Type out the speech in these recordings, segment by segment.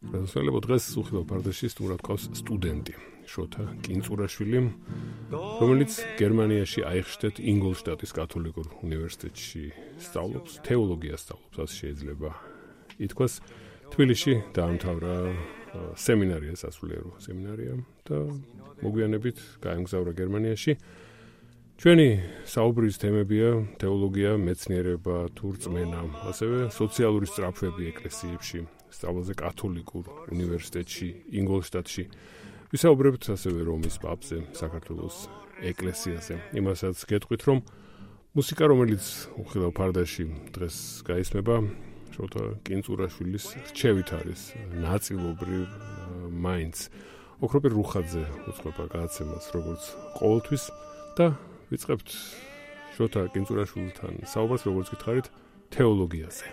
Რასალებო დღეს უხილავ ფარდაში სტუმრად ყავს სტუდენტი შოთა კინწურაშვილი, რომელიც გერმანიაში აიხშტეთ ინგოლშტატის კათოლიკურ უნივერსიტეტში სწავლობს, თეოლოგიას სწავლობს, ასე შეიძლება ითქვას. თბილისში დაამთავრა სემინარია, სასულიერო სემინარია და მოგვიანებით გაემგზავრა გერმანიაში. ჩვენი საუბრის თემებია თეოლოგია, მეცნიერება, თუ რწმენა, ასევე სოციალური სწრაფვები ეკლესიებში, სწავლაზე კათოლიკურ უნივერსიტეტში, ინგოლშტატში. ვისაუბრებთ ასევე რომის პაპზე, საქართველოს ეკლესიაზე. იმასაც გეტყვით, რომ მუსიკა, რომელიც უხილავ ფარდაში დღეს გაისმება, შოთა კინწურაშვილის რჩევით არის ნაწილობრივ მაინც. ოქროპირ რუხაძე უწყება გადაცემას, როგორც ყოველთვის და ვიწყებთ შოთა კინწურაშვილთან საუბარს, როგორც გითხარით, თეოლოგიაზე.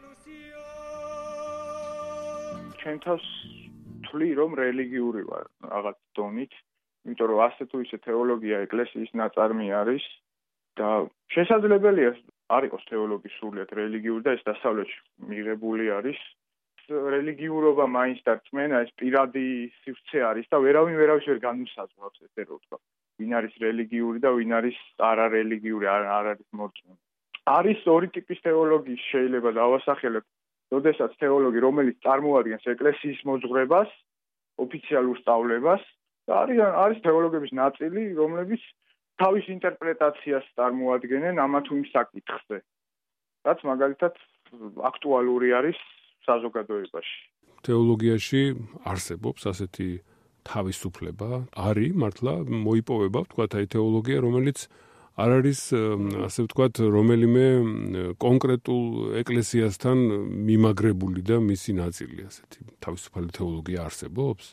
ჩვენ თავს თვლი, რომ რელიგიური ვარ რაღაც დონით, იმიტომ რომ ასე თუ ისე თეოლოგია ეკლესიის ნაწარმი არის და შესაძლებელია არ იყოს თეოლოგი სრულიად რელიგიური და ეს დასავლეთში მიღებული არის. რელიგიურობა მაინც და რწმენა ეს პირადი სივრცე არის და ვერავინ ვერავის ვერ განუსაზღვრავს, ესე რომ ვთქვა. ვინ არის რელიგიური და ვინ არის არარელიგიური, არ არის მორწმუნე. არის ორი ტიპის თეოლოგი შეიძლება დავასახელებ. როდესაც თეოლოგი, რომელიც წარმოადგენს ეკლესიის მოძღვრებას, ოფიციალურ სწავლებას და არის თეოლოგების ნაწილი, რომლებიც თავის ინტერპრეტაციას წარმოადგენენ ამა თუ იმ საკითხზე, რაც მაგალითად აქტუალური არის საზოგადოებაში. თეოლოგიაში არსებობს ასეთი თავისუფლება, არის მართლა მოიპოვება, ვთქვათ, აი თეოლოგია, რომელიც არ არის, ასე ვთქვათ, რომელიმე კონკრეტულ ეკლესიასთან მიმაგრებული და მისი ნაწილი, ასეთი თავისუფალი თეოლოგია არსებობს?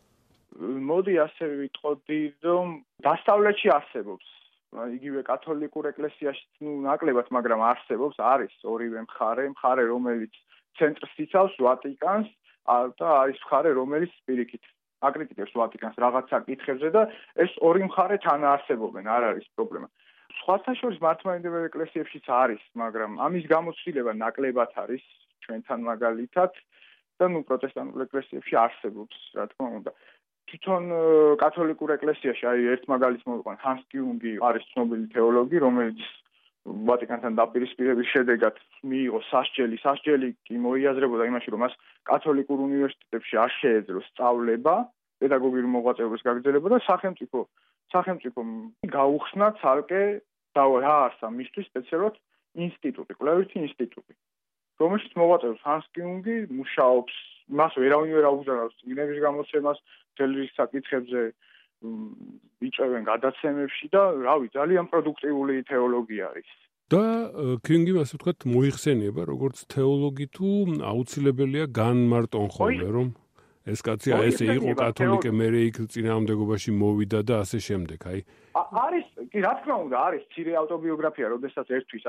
მოდი ასე ვიტყოდი, რომ დასავლეთში არსებობს. იგივე კათოლიკურ ეკლესიაში ნაკლებად, მაგრამ არსებობს, არის ორივე მხარე, რომელიც ცენტრს იცავს ვატიკანს და არის მხარე, რომელიც პირიქით აკრიტიკებს ვატიკანს რაღაც საკითხებზე და ეს ორი მხარე თან არსებობენ, არ არის პრობლემა. სხვათა შორის მართლმადიდებელ ეკლესიებშიც არის, მაგრამ ამის გამოცდილება ნაკლებად არის ჩვენთან მაგალითად და პროტესტანტულ ეკლესიებში არსებობს, რა თქმა უნდა. თვითონ კათოლიკურ ეკლესიაში, აი ერთ მაგალითს მოვიყვან, ჰანს კიუნგი არის ცნობილი თეოლოგი, რომელიც ვატიკანთან დაპირისპირების შედეგად მიიღო სასჯელი კი მოიაზრებოდა იმაში, რომ მას კათოლიკურ უნივერსიტეტებში არ შეეძლო სწავლება, პედაგოგიური მოღვაწეობის გაგრძელება და სახელმწიფომ გაუხსნა ცალკე დააარსა მისთვის სპეციალურად ინსტიტუტი, კვლევითი ინსტიტუტი, რომელშიც მოღვაწეობს ჰანს კიუნგი, მუშაობს, მას ვერავინ ვერ აუგზავნავს წიგნების გამოცემას, მთელი საკითხებზე იწვევენ გადაცემებში და რავი, ძალიან პროდუქტიული თეოლოგია არის. და კიუნგიმ, ასე ვთქვათ, მოიხსენიება როგორც თეოლოგი თუ აუცილებელია განმარტონ ხოლმე, რომ ეს კაცი ესე იყო კათოლიკე, მერე იქ წინააღმდეგობაში მოვიდა და ასე შემდეგ, აი. არის, კი, რა თქმა უნდა, არის მცირე ავტობიოგრაფია, როდესაც ერთვის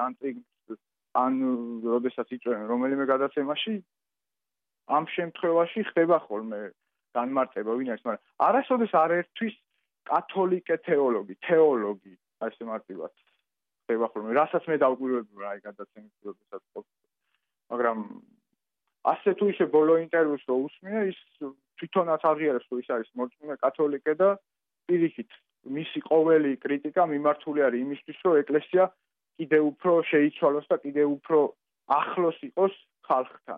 ან როდესაც იწვევენ რომელიმე გადაცემაში, ამ შემთხვევაში ხდება ხოლმე განმარტება ვინ არის, მაგრამ არასოდეს არ ერთვის კათოლიკე თეოლოგი, ასე მარტივად ხდება ხოლმე, რასაც მე დავკვირვებია აი გადაცემის როდესაც ყოფილი. მაგრამ ასე თუ ისე ბოლო ინტერვიუს რო უსმია, ის თვითონაც აღიარებს, რომ ის არის მორწმუნე კათოლიკე და პირიქით მისი ყოველი კრიტიკა მიმართული არის იმისთვის, რომ ეკლესია კიდევ უფრო შეიცვალოს და კიდევ უფრო ახლოს იყოს ხალხთან.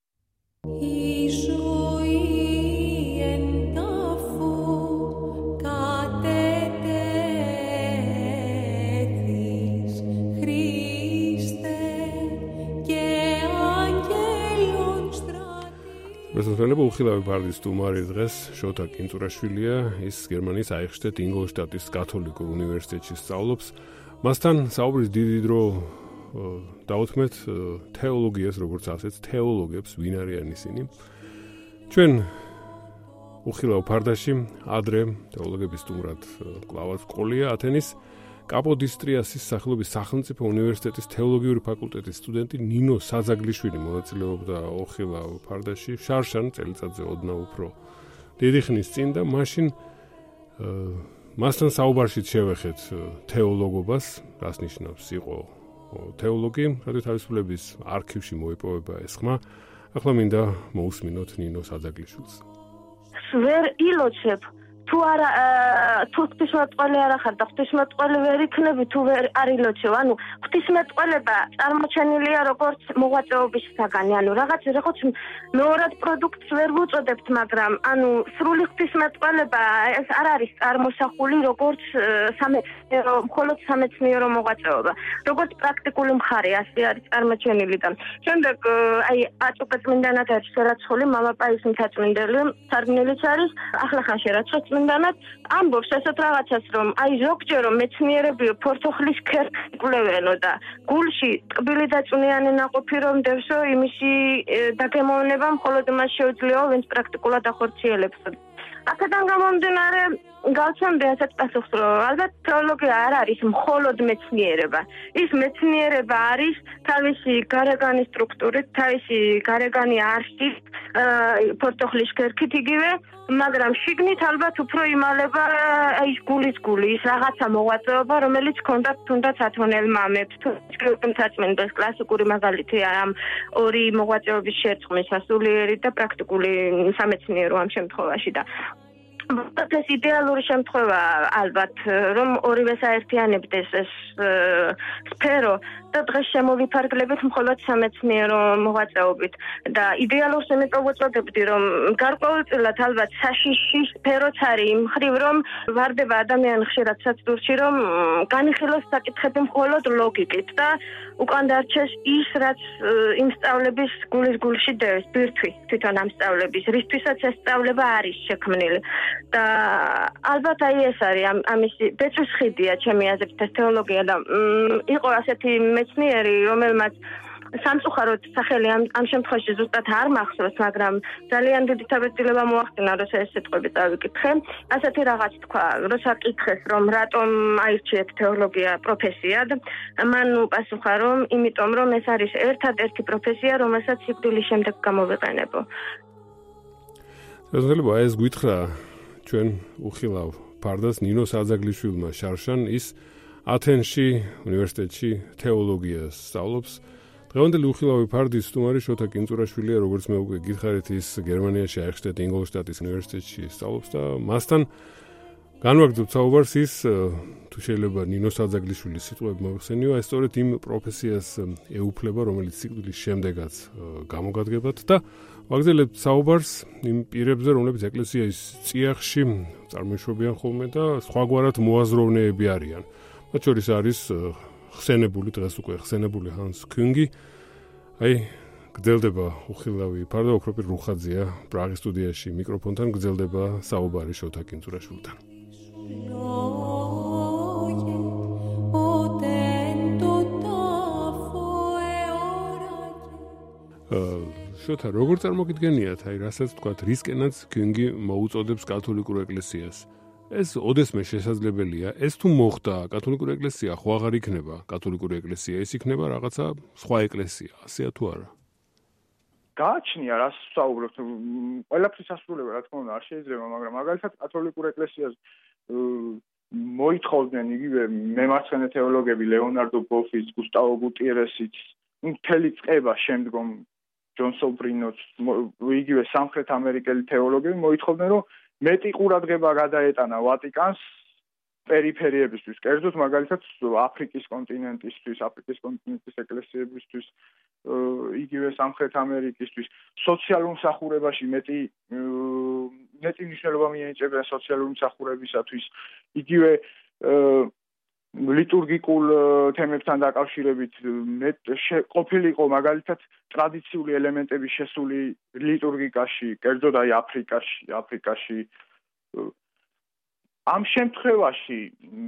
მოსახლეობა უხილავი ფარდის სტუმარი დღეს შოთა კინწურაშვილია, ის გერმანიის აიხშტეთ ინგოლშტატის კათოლიკურ უნივერსიტეტში სწავლობს. მასთან საუბრის დიდი დრო დავუთმეთ თეოლოგიას, როგორც ასეთ თეოლოგებს, ვინ არიან ისინი. ჩვენ უხილავ ფარდაში ადრე თეოლოგების სტუმრად კლავაც ყოლია ათენის კაპოდისტრიასის სახელობის სახელმწიფო უნივერსიტეტის თეოლოგიური ფაკულტეტის სტუდენტი ნინო საძაგლიშვილი მონაწილეობდა უხილავ ფარდაში შარშან წელიწადზე ოდნავ უფრო დიდი ხნის წინ და მაშინ მასთან საუბარშიც შევეხეთ თეოლოგობას, რას ნიშნავს იყო თეოლოგი, რადგან თავისუფლების არქივში მოიპოვება ეს ხმა. ახლა მინდა მოусმინოთ ნინოს აძაგლიშვილს. ვერ ილოცებ თუ არა თუ ღვთისმეტყველი არ ახარ და ღვთისმეტყველი ვერ იქნები თუ ვერ არ ილოცებ. ანუ ღვთისმეტყველება წარმოჩენილია როგორც მოღვაწეობის საგანი. ანუ რაღაც მეორად პროდუქტს ვერ ვუწოდებთ, მაგრამ ანუ სრული ღვთისმეტყველება ეს არ არის წარმოსახული როგორც სამეცნიერო, მხოლოდ სამეცნიერო მოღვაწეობა. როგორც პრაქტიკული მხარე ასე არის წარმოჩენილი და შემდეგ აი აწუყე წმინდანად არის შერაცხული მამა პაისის სარგმელიც არის ახლა ხანში რაც წმინდანად ამბობს ესეთ რაღაცას რომ აი ზოგჯერ რომ მეცნიერები ფორთოხლის ქერქს იკვლევენო და გულში ტკბილი და წვნიანი ნაყოფი რომ დევსო იმისი დაგემოვნება მხოლოდ მას შეუძლიაო ვინც პრაქტიკულად ახორციელებს. აქედან გამომდინარე გავცემდი ასეთ პასუხს რომ ალბათ თეოლოგია არ არის მხოლოდ მეცნიერება. ის მეცნიერება არის თავისი გარეგანი სტრუქტურით, თავისი გარეგანი არსით, ფორთოხლის ქერქით იგივე, მაგრამ შიგნით ალბათ უფრო იმალება ის გულის გული, ის რაღაცა მოღვაწეობა, რომელიც ჰქონდა თუნდაც ათონელ მამებს, თუ საწმინდეს კლასიკური მაგალითია ამ ორი მოღვაწეობის შერწყმის სასულიერი და პრაქტიკული სამეცნიერო ამ შემთხვევაში და ეს იდეალური შემთხვევა ალბათ რომ ორივე საერთიანებდეს ეს სფერო და დღეს შემოვიფარგლებით მხოლოდ სამეცნიერო მოღვაწეობით და იდეალურს იმიტომ ვუწოდებდი რომ გარკვეულწილად ალბათ საშიში სფეროც არის იმ მხრივ რომ ვარდება ადამიანი ხშირად საცდურში რომ განიხილოს საკითხები მხოლოდ ლოგიკით და უკან დარჩეს ის რაც იმ სწავლების გულის გულში დევს ბირთვი თვითონ ამ სწავლების რისთვისაც ეს სწავლება არის შექმნილი და ალბათ აი ეს არის ამის ბეწვის ხიდია ჩემი აზრით ეს თეოლოგია და იყო ასეთი მეცნიერი რომელმაც სამწუხაროდ სახელი ამ შემთხვევაში ზუსტად არ მახსოვს მაგრამ ძალიან დიდი თავისუფლება მოახდინა როცა ეს სიტყვები წავიკითხე ასეთი რაღაც თქვა როცა კითხეს რომ რატომ აირჩიეთ თეოლოგია პროფესიად მან უპასუხა რომ იმიტომ რომ ეს არის ერთადერთი პროფესია რომელსაც სიკვდილის შემდეგ გამოვიყენებო ზოგადად ეს გითხრა ჩვენ უხილავ ფარდას ნინოს აძაგლიშვილმა შარშან ის ათენში უნივერსიტეტში თეოლოგიას სწავლობს. დღევანდელი უხილავი ფარდის სტუმარი შოთა კინწურაშვილია, როგორც მე უკვე გითხარით, ის გერმანიაში აიხშტეთ ინგოლშტატის უნივერსიტეტში სწავლობს და მასთან განვაგრძობთ საუბარს ის თუ შეიძლება ნინოს აძაგლიშვილის სიტყვები მოიხსენიო, ეს სწორედ იმ პროფესიას ეუფლება, რომელიც სიკვდილის შემდეგაც გამოგადგებათ და ვაგრძელებთ საუბარს იმ პირებზე, რომლებიც ეკლესიის წიაღში წარმოიშვებიან ხოლმე და სხვაგვარად მოაზროვნეები არიან. მათ შორის არის ხსენებული, დღეს უკვე ხსენებული ჰანს კუნგი. აი, გრძელდება უხილავი ფარდა, ოქროპირ რუხაძეა პრაღის სტუდიაში მიკროფონთან გრძელდება საუბარი შოთა კინწურაშვილთან. შოთა, როგორ წარმოგიდგენიათ, აი, რასაც თქვათ, რისკენაც კუნგი მოუწოდებს კათოლიკურ ეკლესიას? ეს ოდესმე შესაძლებელია, ეს თუ მოხდა, კათოლიკური ეკლესია ხო აღარ იქნება კათოლიკური ეკლესია, ეს იქნება რაღაცა სხვა ეკლესია, ასეა თუ არა? გააჩნია რას ვსაუბრობთ, ყველაფრის ასრულება რა თქმა უნდა არ შეიძლება, მაგრამ მაგალითად კათოლიკურ ეკლესიას მოითხოვდნენ იგივე მემარცხენე თეოლოგები ლეონარდო ბოფიც, გუსტავო გუტიერესიც, მთელი წება შემდგომ ჯონ სობრინოც, იგივე სამხრეთ ამერიკელი თეოლოგები მოითხოვდნენ რომ მეტი ყურადღება გადაეტანა ვატიკანს პერიფერიებისთვის, კერძოდ მაგალითად აფრიკის კონტინენტისთვის, აფრიკის კონტინენტის ეკლესიებისთვის, იგივე სამხრეთ ამერიკისთვის, სოციალურ მსახურებაში მეტი მნიშვნელობა მიენიჭებიან სოციალური მსახურებისათვის, იგივე ლიტურგიკულ თემებთან დაკავშირებით ყოფილიყო მაგალითად ტრადიციული ელემენტების შესული ლიტურგიკაში, კერძოდ აი აფრიკაში ამ შემთხვევაში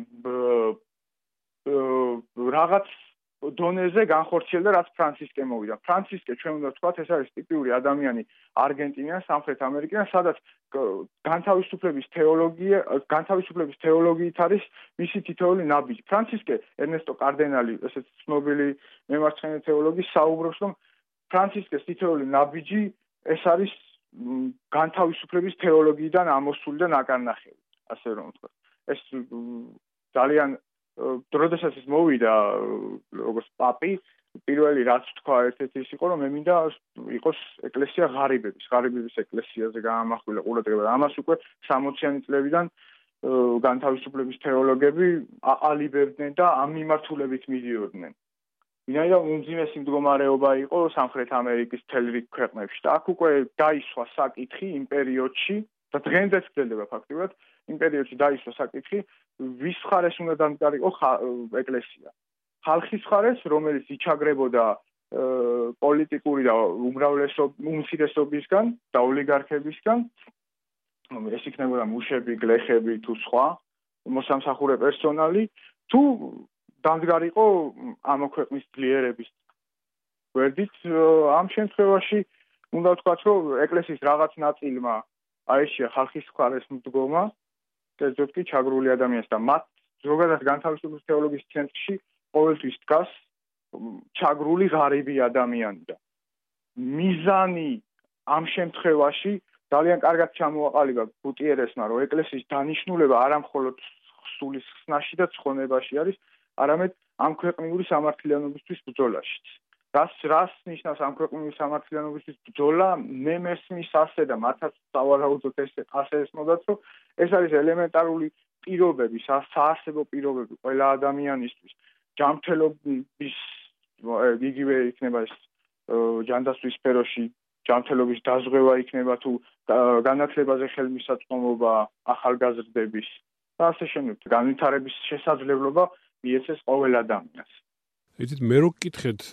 რაღაც დონეზე განხორციელდა რაც ფრანცისკე მოვიდა. ფრანცისკე ჩვენ უნდა ვთქვათ, ეს არის ტიპიური ადამიანი არგენტინიდან, სამხრეთ ამერიკიდან, სადაც განთავისუფლების თეოლოგიით არის მისი თითოეული ნაბიჯი. ფრანცისკე ერნესტო კარდენალი, ესეც ცნობილი მემარცხენე თეოლოგი, საუბრობს, რომ ფრანცისკეს თითოეული ნაბიჯი ეს არის განთავისუფლების თეოლოგიიდან ამოსული და ნაკარნახევი, ასე რომ ვთქვათ. ეს ძალიან როდესაც ის მოვიდა როგორც პაპი, პირველი რაც თქვა ერთ-ერთი ის იყო, რომ მე მინდა იყოს ეკლესია ღარიბების ეკლესიაზე გაამახვილა ყურადღება. ამას უკვე 60-იანი წლებიდან განთავისუფლების თეოლოგები აყალიბებდნენ და ამ მიმართულებით მიდიოდნენ. ვინაიდან უმძიმესი მდგომარეობა იყო სამხრეთ ამერიკის მთელ რიგ ქვეყნებში და აქ უკვე დაისვა საკითხი იმ პერიოდში და დღემდეც გრძელდება ფაქტობრივად იმ პერიოდში დაისვა საკითხი ვის მხარეს უნდა დამდგარიყო ეკლესია. ხალხის მხარეს, რომელიც იჩაგრებოდა პოლიტიკური და უმცირესობისგან და ოლიგარქებისგან, ეს იქნებოდა მუშები, გლეხები თუ სხვა მოსამსახურე პერსონალი, თუ დამდგარიყო ამ ქვეყნის ძლიერების გვერდით. ამ შემთხვევაში უნდა ვთქვათ, რომ ეკლესიის რაღაც ნაწილმა აეშია ხალხის მხარეს მდგომა, კერძოდ კი ჩაგრული ადამიანს და მათ ზოგადად განთავისუფლების თეოლოგიის ცენტრში ყოველთვის დგას ჩაგრული ღარიბი ადამიანი და მიზანი ამ შემთხვევაში ძალიან კარგად ჩამოაყალიბა გუტიერესმა, რომ ეკლესიის დანიშნულება არა მხოლოდ სულის ხსნაში და ცხონებაში არის, არამედ ამ ქვეყნიური სამართლიანობისთვის ბრძოლაშიც. რას ნიშნავს ამ ქვეყნიური სამართლიანობისთვის ბრძოლა? მე მესმის ასე და მათაც სავარაუდოდ ასე ესმოდათ, რომ ეს არის ელემენტარული პირობები, საარსებო პირობები ყველა ადამიანისთვის. ჯანმრთელობის იგივე იქნება ეს ჯანდაცვის სფეროში ჯანმრთელობის დაზღვევა იქნება თუ განათლებაზე ხელმისაწვდომობა ახალგაზრდების და ასე შემდეგ. განვითარების შესაძლებლობა მიეცეს ყოველ ადამიანს. იცით, მე რო გკითხეთ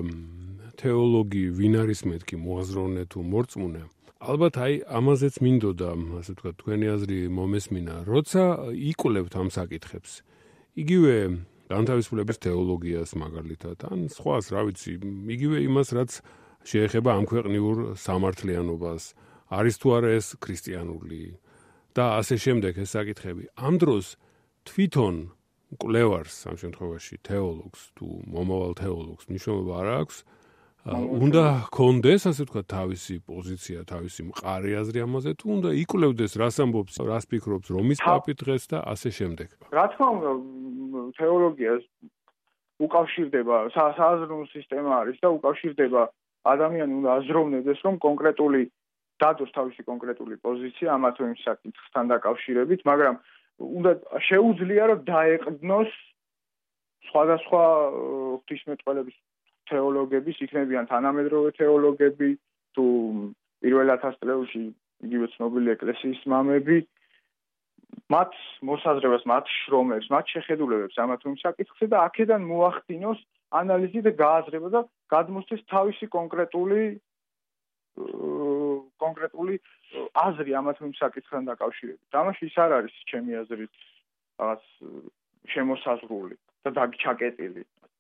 თეოლოგი ვინ არის მეთქი, მოაზროვნე თუ მორწმუნე, ალბათ ამაზეც მინდოდა, ასე ვთქვათ, თქვენი აზრი მომესმინა, როცა იკვლევთ ამ საკითხებს. იგივე განთავისუფლების თეოლოგიას მაგალითად, ან სხვას, რა ვიცი, იგივე იმას, რაც შეეხება ამ ქვეყნიურ სამართლიანობას, არის თუ არა ეს ქრისტიანული და ასე შემდეგ ეს საკითხები. ამ დროს თვითონ მკვლევარს, ამ შემთხვევაში თეოლოგს თუ მომავალ თეოლოგს მნიშვნელობა არ აქვს, უნდა ჰქონდეს, ასე ვთქვათ, თავისი პოზიცია, თავისი მყარი აზრი ამაზე, თუ უნდა იკვლევდეს, რას ამბობს, რას ფიქრობს რომის პაპი დღეს და ასე შემდეგ. რა თქმა უნდა, თეოლოგია უკავშირდება, სააზროვნო სისტემა არის და უკავშირდება ადამიანი უნდა აზროვნდეს, რომ კონკრეტული დადოს თავისი კონკრეტული პოზიცია ამა თუ იმ საკითხთან დაკავშირებით, მაგრამ უნდა შეუძლია რომ დაეყრდნოს სხვადასხვა ღვთისმეტყველების თეოლოგების, იქნებიან თანამედროვე თეოლოგები თუ პირველ 1000 წლებში იგივე ცნობილი ეკლესიის მამები, მათ მოსაზრებას, მათ შრომებს, მათ შეხედულებებს ამა თუ იმ საკითხზე და აქედან მოახდინოს ანალიზი და გააზრება და გადმოსცეს თავისი კონკრეტული აზრი ამა თუ იმ საკითხთან დაკავშირებით. ამაში ის არ არის ჩემი აზრით რაღაც შემოსაზღვრული და ჩაკეტილი.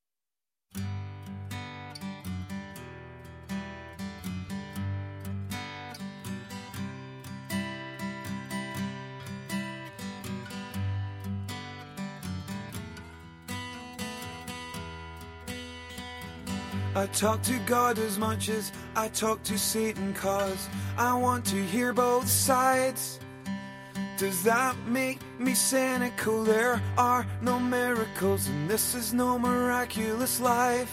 I talk to God as much as I talk to Satan, 'cause I want to hear both sides. Does that make me cynical? There are no miracles and this is no miraculous life.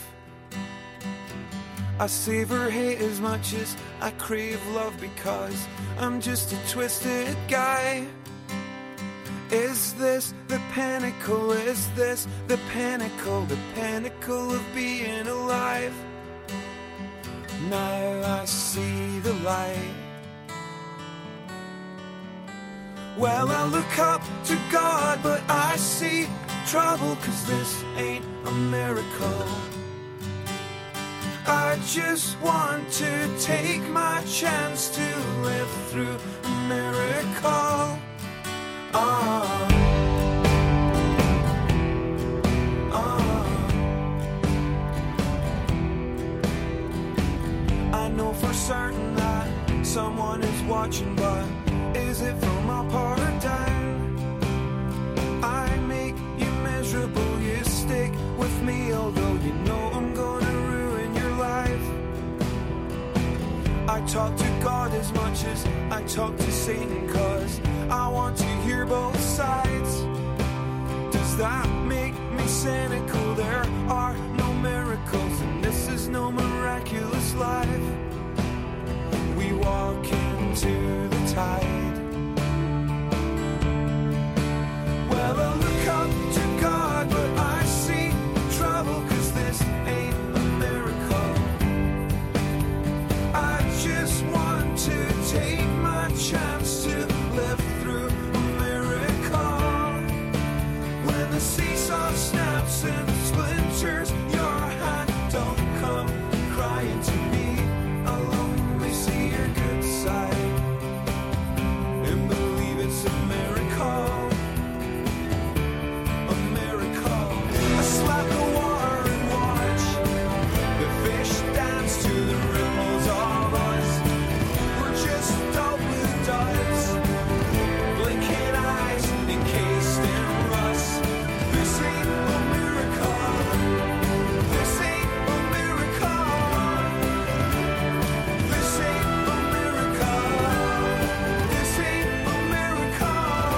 I savor hate as much as I crave love, because I'm just a twisted guy. Is this the pinnacle? Is this the pinnacle? The pinnacle of being alive? Now I see the light. Well, I look up to God, but I see trouble, 'cause this ain't a miracle. I just want to take my chance to live through a miracle. I know for certain that someone is watching, but is it from up or down? I make you miserable, you stick with me, although you know I'm gonna ruin your life. I talk to God as much as I talk to Satan, 'cause I want to hear both sides. Does that make me cynical? There are no miracles and chance to live through a miracle. When the seesaw snaps and splinters, your hand don't come crying to me. I'll only see your good side and believe it's a miracle. A miracle. I slap the water and watch the fish dance to the ripples of us. We're just dull blue dots, blinking eyes encased in rust. This ain't a miracle. This ain't a miracle. This ain't a miracle. This ain't a miracle.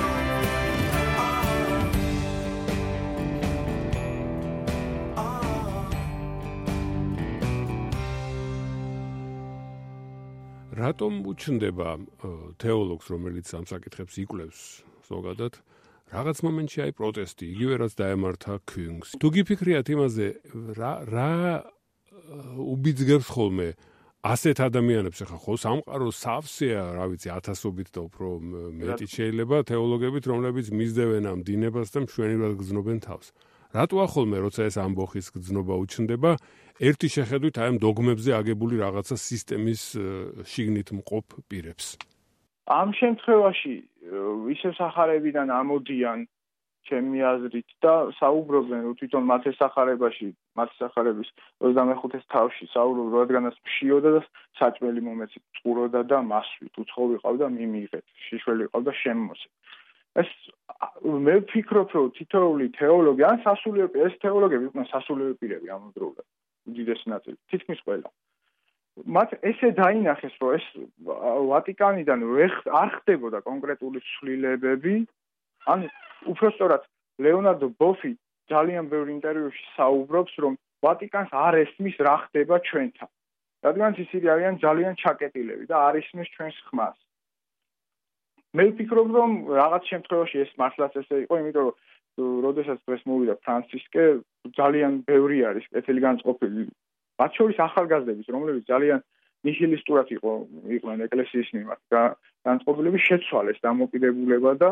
რატომ უჩნდება თეოლოგს, რომელიც ამ საკითხებს იკვლევს ზოგადად, რაღაც მომენტში აი პროტესტი, იგივე რაც დაემართა ქინგს. თუ გიფიქრიათ იმაზე, რა უბიძგებს ხოლმე ასეთ ადამიანებს, ახლა ხო სამყარო სავსეა, რა ვიცი, ათასობით და უფრო მეტი შეიძლება თეოლოგებით, რომლებიც მისდევენ ამ დინებას და მშვენივრად გრძნობენ თავს. რატოა ხოლმე, როცა ეს ამბოხის გრძნობა უჩნდება, ერთი შეხედვით აი ამ დოგმებზე აგებული რაღაცა სისტემის შიგნით მყოფ პირებს. ამ შემთხვევაში ისე სახარებიდან ამოდიან ჩემი აზრით და საუბრობენ თვითონ მათე სახარების 25-ის თავში საუბრობენ, რადგანაც მშიოდა და საჭმელი მომეცით, წყუროდა და მასვით, უცხო ვიყავდა, მიმიღეთ, შიშველი ყავდა, შემმოსე. ეს მე ვფიქრობ, რომ თითოეული თეოლოგი, ან სასულიერო პირი, ეს თეოლოგები იყვნენ სასულიერო პირები ამავდროულად, უდიდესი ნაწილი, თითქმის ყველა. მათ ესე დაინახეს, რომ ეს ვატიკანიდან არ ხდებოდა კონკრეტული ცვლილებები, ან უпростоრად ლეონარდო ბოფი ძალიან ბევრ ინტერვიუში საუბრობს, რომ ვატიკანს არ ესმის რა ხდება ჩვენთან. რადგან ისინი არიან ძალიან ჩაკეტილები და არ ისმის ჩვენს ხმას. მე ვფიქრობ, რომ რაღაც შემთხვევაში ეს მართლაც ესე იყო, იმიტომ რომ როდესაც დღეს მოვიდა ფრანცისკე, ძალიან ბევრი არის კეთილი განწყობილი. მათ შორის ახალგაზრდების, რომლებიც ძალიან ნიჰილისტურად იყვნენ ეკლესიის მიმართ, განწყობილები შეცვალეს დამოკიდებულება და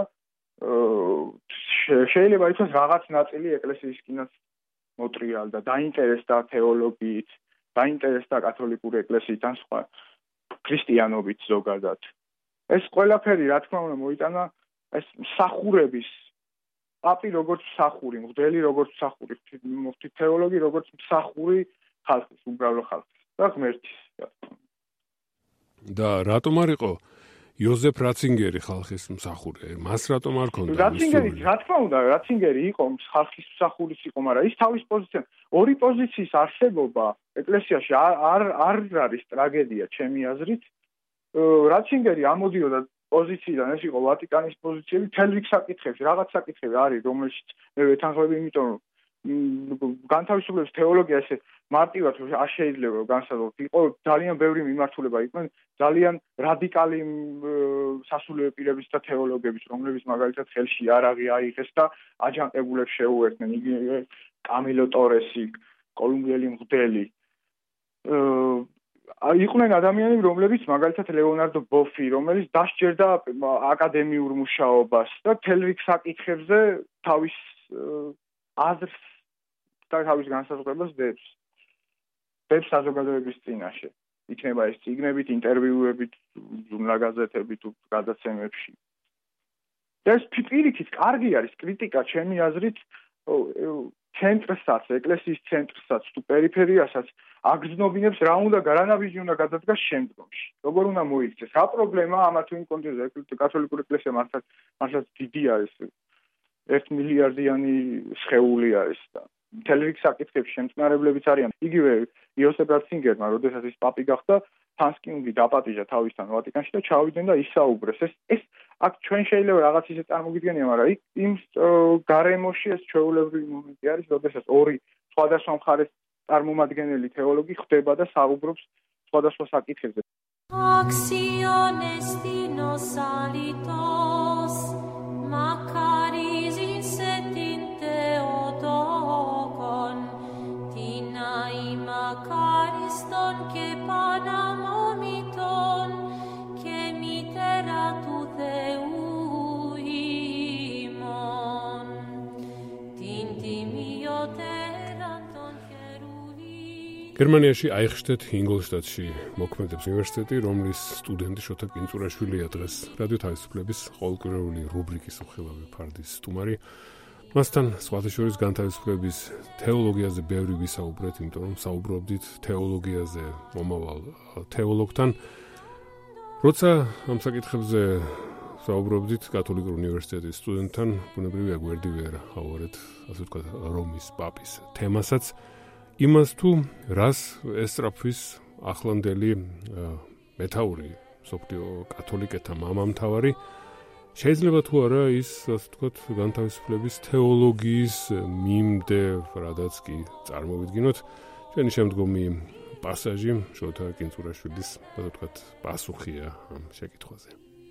შეიძლება ითქვას რაღაც ნაწილი ეკლესიისკინაც მოტრიალდა, დაინტერესდა თეოლოგიით, დაინტერესდა კათოლიკური ეკლესიით ან სხვა ქრისტიანობით ზოგადად. ეს ყველაფერი, რა თქმა უნდა, მოიტანა ეს მსახურების პაპი როგორც მსახური, მღვდელი როგორც მსახური, თეოლოგი როგორც მსახური ხალხის, უბრალო ხალხის და ღმერთის. და რატომ არ იყო იოზეფ რაცინგერი ხალხის მსახური? მას რატომ არ ქონდა? რაცინგერი, რა თქმა უნდა, რაცინგერი იყო ხალხის მსახურის იყო, მაგრამ ის თავის პოზიცია, ორი პოზიციის არსებობა ეკლესიაში არ არის ტრაგედია, ჩემი აზრით. რაცინგერი ამოდიოდა პოზიციიდან, ეს იყო ვატიკანის პოზიციები, თელ რიგ საკითხებში, რაღაც საკითხები არის, რომელშიც მე ვეთანხმები, იმიტომ რომ განთავისუფლების თეოლოგია ესე მარტივად არ შეიძლება განსაზღვროთ. იყო ძალიან ბევრი მიმართულება, იყვნენ ძალიან რადიკალი სასულიერო პირების და თეოლოგების, რომლებიც მაგალითად ხელში იარაღი აიღეს და აჯანყებულებს შეუერთდნენ, იგივე კამილო ტორესი, კოლუმბიელი მღვდელი. იყვნენ ადამიანები, რომლებიც მაგალითად ლეონარდო ბოფი, რომელიც დასჯერდა აკადემიურ მუშაობას და თელ რიგ საკითხებზე თავის აზრს და თავის განსაზღვრებას დებს საზოგადოების წინაშე. იქნება ეს წიგნებით, ინტერვიუებით, ჟურნალ-გაზეთებით, გადაცემებში. ეს პირიქით კარგი არის კრიტიკა, ჩემი აზრით, ცენტრსაც, ეკლესიის ცენტრსაც თუ პერიფერიასაც აგრძნობინებს რა უნდა განაბიჯი უნდა გადადგას შემდგომში. როგორ უნდა მოიქცეს? რა პრობლემა ამა თუ იმ კონტექსტზე კათოლიკური ეკლესია მართლაც დიდი არის. 1 მილიარდიანი სხეული არის და მთელ რიგ საკითხებში შემწყნარებლებიც არიან. იგივე იოსებ რაცინგერმა, როდესაც ის პაპი გახდა, თანს კი უნდა დაპატიჟა თავისთან ვატიკანში და ჩავიდნენ და ისაუბრეს. ეს აქ ჩვენ შეიძლება რაღაც ისე წარმოგიდგენია, მაგრამ იმ გარემოში ეს ჩვეულებრივი მომენტი არის, როდესაც ორი სხვადასხვა მხარეს წარმომადგენელი თეოლოგი ხდება და საუბრობს სხვადასხვა საკითხებზე. Acciones dinos alitos, Macaris insetin Theotokon, Tinai Macariston que panamomiton, que mitera გერმანიაში აიხშტეთ-ინგოლშტადტში მოქმედებს უნივერსიტეტი, რომლის სტუდენტი შოთა კინწურაშვილია დღეს რადიო თავისუფლების ყოველკვირეული რუბრიკის უხილავი ფარდის სტუმარი. მასთან სხვათა შორის განთავისუფლების თეოლოგიაზე ბევრი ვისაუბრეთ, იმიტომ რომ საუბრობდით თეოლოგიაზე მომავალ თეოლოგთან. როცა ამ საკითხებზე საუბრობდით კათოლიკურ უნივერსიტეტის სტუდენტთან, ბუნებრივია გვერდი ვერ ავარეთ, ასე ვთქვათ, რომის პაპის თემასაც. იმას თუ რას ესწრაფვის ახლანდელი მეთაური სოფლიო კათოლიკეთა მამამთავარი, შეიძლება თუ არა ის, ასე ვთქვათ, განთავისუფლების თეოლოგიის მიმდევ, რადაც კი წარმოვიდგინოთ, ჩვენი შემდგომი პასაჟი შოთა კინწურაშვილის, ასე ვთქვათ, პასუხია ამ შეკითხვაზე.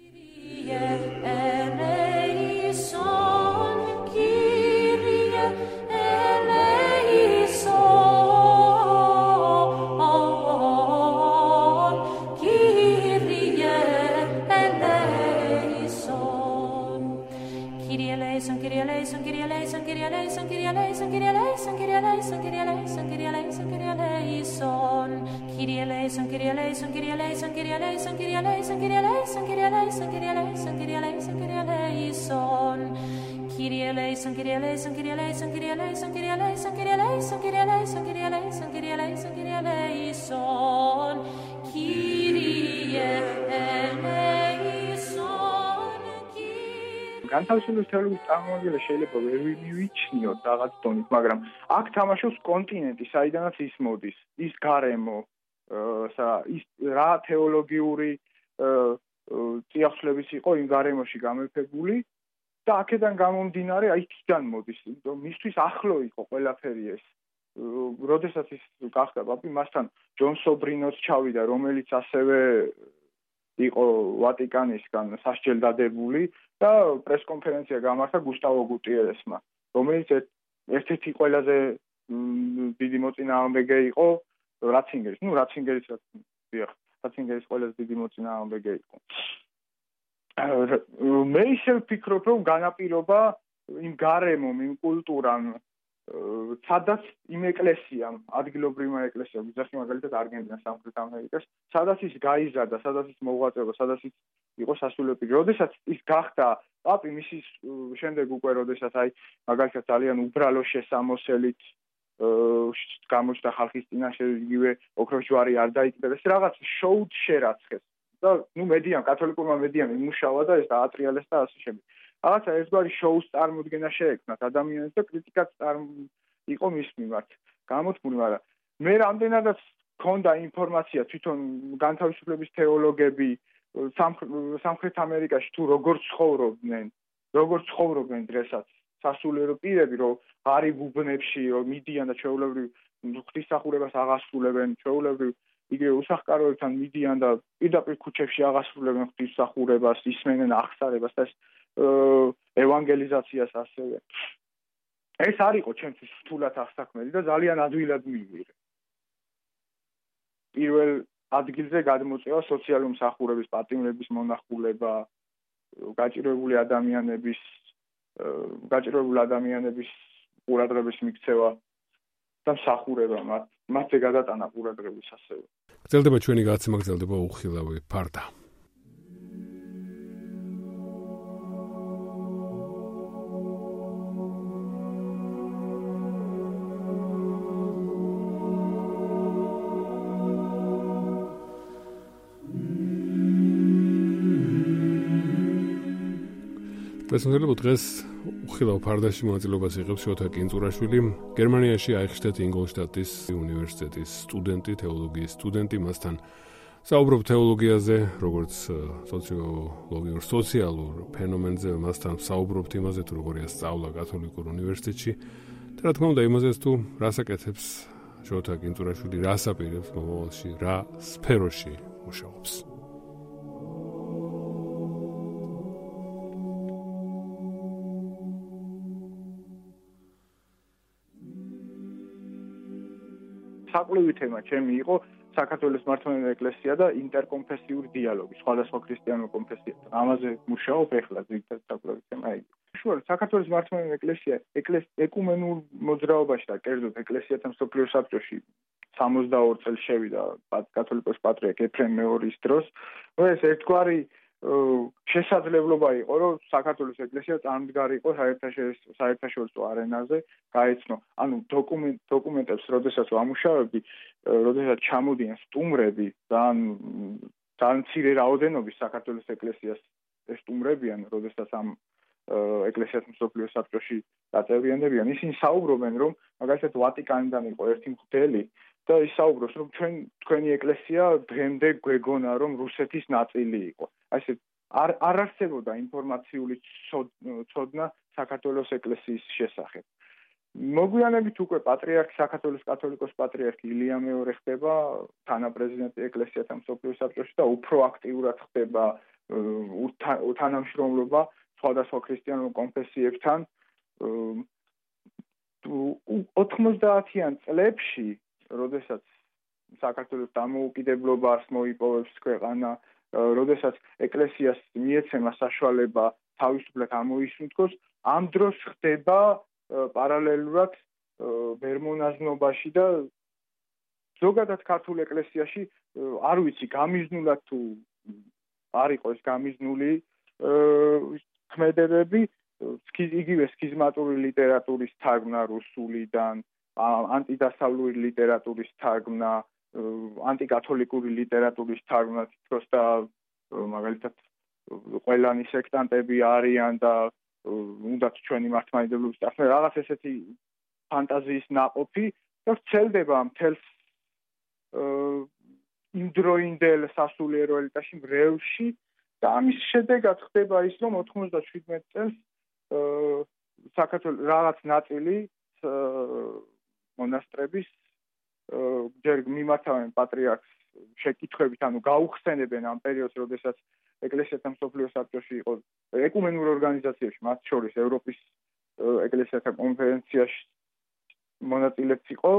განთავისუფლების თეოლოგიის წარმომადგენელი შეიძლება ვერ მივიჩნიოთ რაღაც დონით, მაგრამ აქ თამაშობს კონტინენტი, საიდანაც ის მოდის, ის გარემო, ის რა თეოლოგიური წიაღისეულების იყო იმ გარემოში გამეფებული და აქედან გამომდინარე აი იქიდან მოდის, იმიტომ მისთვის ახლო იყო ყველაფერი ეს. როდესაც ის გახდა პაპი, მასთან ჯონ სობრინოც ჩავიდა, რომელიც ასევე იყო ვატიკანისგან სასჯელდადებული და პრესკონფერენცია გამართა გუსტავო გუტიერესმა, რომელიც ერთ-ერთი ყველაზე დიდი მოწინააღმდეგე იყო რაცინგერის. რაცინგერის ყველაზე დიდი მოწინააღმდეგე იყო. მე ისევ ვფიქრობ, რომ განაპირობა იმ გარემომ, იმ კულტურამ, სადაც იმ ეკლესიამ, ადგილობრივმა ეკლესიამ, ვიზახი მაგალითად არგენტინას, სამხრეთ ამერიკას, სადაც ის გაიზარდა, სადაც ის მოღვაწეობა, სადაც ის იყო სასულიერო. როდესაც ის გახდა პაპი, მისის შემდეგ უკვე როდესაც აი მაგალითად ძალიან უბრალო შესამოსელით გამოჩნდა ხალხის წინაშე, იგივე ოქროს ჯვარი არ დაიკიდა, ეს რაღაც შოუდ შერაცხეს და მედიამ, კათოლიკურმა მედიამ იმუშავა და ეს დაატრიალეს და ასე შემდეგ. რაღაცა ერთგვარი შოუს წარმოდგენა შეექმნათ ადამიანებს და კრიტიკაც იყო მის მიმართ გამოთქმული, მაგრამ მე რამდენადაც მქონდა ინფორმაცია თვითონ განთავისუფლების თეოლოგები სამხრეთ ამერიკაში თუ როგორ ცხოვრობდნენ დღესაც სასულიერო პირები, რომ ღარიბ უბნებში, რომ მიდიან და ჩვეულებრივ ღვთისმსახურებას აღასრულებენ, ჩვეულებრივ იგივე უსახკაროებთან მიდიან და პირდაპირ ქუჩებში აღასრულებენ ღვთისმსახურებას, ისმენენ აღსარებას და ევანგელიზაციას ასევე. ეს არ იყო ჩემთვის რთულად აღსაქმელი და ძალიან ადვილად მივიღე. პირველ ადგილზე გადმოწევა სოციალური მსახურების პატიმრების მონახულება, გაჭირვებული ადამიანების ყურადღების მიქცევა და მსახურება მათზე გადატანა ყურადღების ასევე. გრძელდება ჩვენი გადაცემა, გრძელდება უხილავი ფარდა. შესაძლოა დღეს უხილავ ფარდაში მონაწილეობას იღებს შოთა კინწურაშვილი, გერმანიაში აიხშტეთ-ინგოლშტადტის უნივერსიტეტის სტუდენტი, თეოლოგიის სტუდენტი, მასთან საუბრობ თეოლოგიაზე, როგორც სოციალურ ფენომენზე, მასთან საუბრობთ იმაზე, თუ როგორია სწავლა კათოლიკურ უნივერსიტეტში და რა თქმა უნდა იმაზეც, თუ რას აკეთებს შოთა კინწურაშვილი, რას აპირებს მომავალში, რა სფეროში მუშაობს. საყლივი თემა ჩემი იყო საქართველოს მართლმადიდებელი ეკლესია და ინტერკონფესიური დიალოგი სხვადასხვა ქრისტიანულ კონფესიასთან. ამაზე მუშაობ ეხლა ძირითადად საყლივი თემა იგი. საშუალებით საქართველოს მართლმადიდებელი ეკლესია ეკუმენურ მოძრაობაში და კერძოდ ეკლესიათა მსოფლიო საბჭოში 62 წელს შევიდა კათოლიკოს პატრიარქ ეფრემ მეორის დროს. ეს ერთგვარი შესაძლებლობა იყო, რომ საქართველოს ეკლესია წარმდგარიყო საერთაშორისო არენაზე, გაეცნო. ანუ დოკუმენტებს, როდესაც ვამუშავებდი, როდესაც ჩამოდიან სტუმრები, ძალიან მცირე რაოდენობის საქართველოს ეკლესიას სტუმრებიან, როდესაც ამ ეკლესიას მსოფლიო საბჭოში დაწევრიანებიან, ისინი საუბრობენ, რომ მაგალითად ვატიკანიდან იყო ერთი მღვდელი და ის საუბრობს, რომ თქვენი ეკლესია დღემდე გვეგონა, რომ რუსეთის ნაწილი იყო. ასე არ არსებობდა ინფორმაციული ცოდნა საქართველოს ეკლესიის შესახებ. მოგვიანებით უკვე საქართველოს კათოლიკოს პატრიარქი ილია მეორე ხდება თანაპრეზიდენტი ეკლესიათა მსოფლიო საბჭოში და უფრო აქტიურად ხდება თანამშრომლობა სხვადასხვა ქრისტიანულ კონფესიებთან. 90-იან წლებში, როდესაც საქართველოს დამოუკიდებლობას მოიპოვებს ქვეყანა, როდესაც ეკლესიას მიეცემა საშუალება თავისუფლად ამოისუნთქოს, ამ დროს ხდება პარალელურად ბერმონაზნობაში და ზოგადად ქართულ ეკლესიაში არ ვიცი გამიზნულად თუ არ იყო ეს გამიზნული ქმედებები, იგივე სქიზმატური ლიტერატურის თარგმნა რუსულიდან, ანტიდასავლური ლიტერატურის თარგმნა, ანტიკათოლიკური ლიტერატურის თარგმნა თითქოს და მაგალითად ყველანი სექტანტები არიან და უნდათ ჩვენი მართლმადიდებლობის წარსულში რაღაც ესეთი ფანტაზიის ნაყოფი და ვრცელდება მთელს იმდროინდელ სასულიერო ელიტაში მრევლში და ამის შედეგად ხდება ის, რომ 97 წელს საქართველოს რაღაც ნაწილი მონასტრების ჯერ მიმართავენ პატრიარქს შეკითხვებით, ანუ გაუხსენებენ ამ პერიოდს, როდესაც ეკლესიათა მსოფლიო საბჭოში იყო ეკუმენურ ორგანიზაციებში, მათ შორის ევროპის ეკლესიათა კონფერენციაში მონაწილეც იყო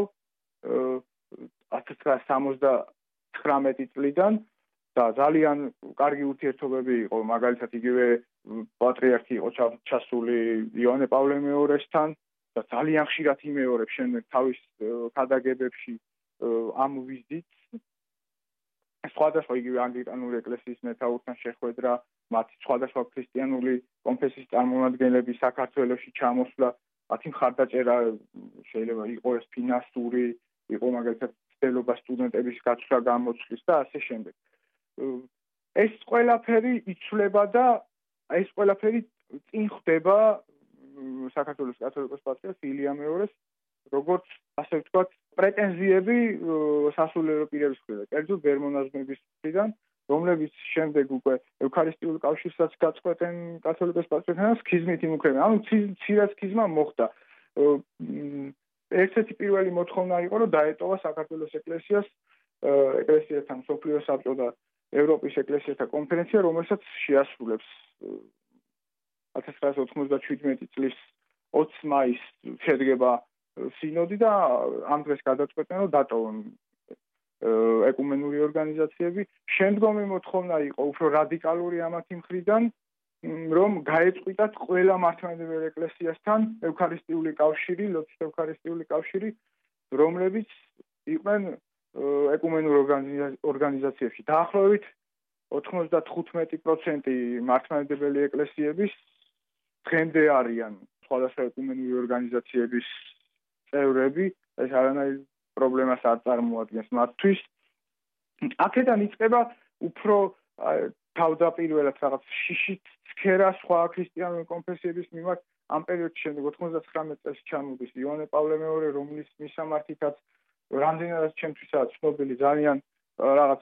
1979 წლიდან და ძალიან კარგი ურთიერთობები იყო, მაგალითად იგივე პატრიარქი იყო ჩასული იოანე პავლე მეორესთან და ძალიან ხშირად იმეორებს შემდეგ თავის ქადაგებებში ამ ვიზიტს. სხვადასხვა იგივე ანგლიკანური ეკლესიის მეთაურთან შეხვედრა, მათი სხვადასხვა ქრისტიანული კონფესიის წარმომადგენლების საქართველოში ჩამოსვლა, მათი მხარდაჭერა შეიძლება იყოს ფინანსური, იყო მაგალითად ცდელობა სტუდენტების გაცვლა გამოცვლის და ასე შემდეგ. ეს ყველაფერი იცვლება და ეს ყველაფერი წინ ხდება საქართველოს კათოლიკოს პატრიარქ ილია მეორეს, როგორც ასე ვთქვათ, პრეტენზიები სასულიერო პირების მხრიდან, კერძოდ ბერმონაზმების მხრიდან, რომლებიც შემდეგ უკვე ევქარისტიულ კავშირსაც გაწყვეტენ კათოლიკოს პატრიარქთან, სქიზმით იმუქრებენ. ანუ ცირა სქიზმა მოხდა. ერთ-ერთი პირველი მოთხოვნა იყო, რომ დაეტოვა საქართველოს ეკლესიას ეკლესიათა მსოფლიო საბჭო და ევროპის ეკლესიათა კონფერენცია, რომელსაც შეასრულებს 1997 წლის 20 მაისს შედგება სინოდი და ამ დღეს გადაწყვეტენ, რომ დატოვონ ეკუმენური ორგანიზაციები. შემდგომი მოთხოვნა იყო უფრო რადიკალური ამათი მხრიდან, რომ გაეწყვიტათ ყველა მართლმადიდებელ ეკლესიასთან ევქარისტიული კავშირი, ლოცვის ევქარისტიული კავშირი, რომლებიც იყვნენ ეკუმენურ ორგანიზაციებში. დაახლოებით 95% მართლმადიდებელი ეკლესიების დღემდე არიან სხვადასხვა ეკუმენური ორგანიზაციების წევრები, ეს არანაირ პრობლემას არ წარმოადგენს მათთვის. აქედან იწყება უფრო თავდაპირველად რაღაც შიშით ცქერა სხვა ქრისტიანული კონფესიების მიმართ. ამ პერიოდში შემდეგ 99 წელს ჩამოდის იოანე პავლე მეორე, რომლის მისამართითაც რამდენადაც ჩემთვისაც ცნობილი ძალიან რაღაც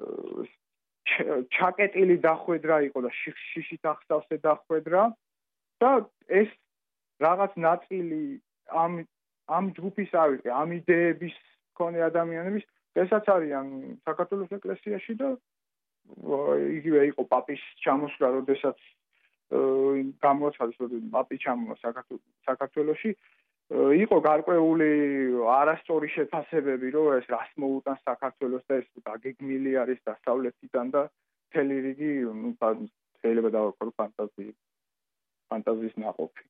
ჩაკეტილი დახვედრა იყო და შიშით ახსავსე დახვედრა და ეს რაღაც ნაწილი ამ ჯგუფის ავიღე, ამ იდეების მქონე ადამიანების, ესაც არიან საქართველოს ეკლესიაში და იგივე იყო პაპის ჩამოსვლა, როდესაც გამოაცხადეს, რომ პაპი ჩამოვა საქართველოში, იყო გარკვეული არასწორი შეფასებები, რომ ეს რას მოუტანს საქართველოს და ეს დაგეგმილი არის დასავლეთიდან და მთელი რიგი შეიძლება დავაკრო ფანტაზიები. ფანტაზიის ნაყოფი.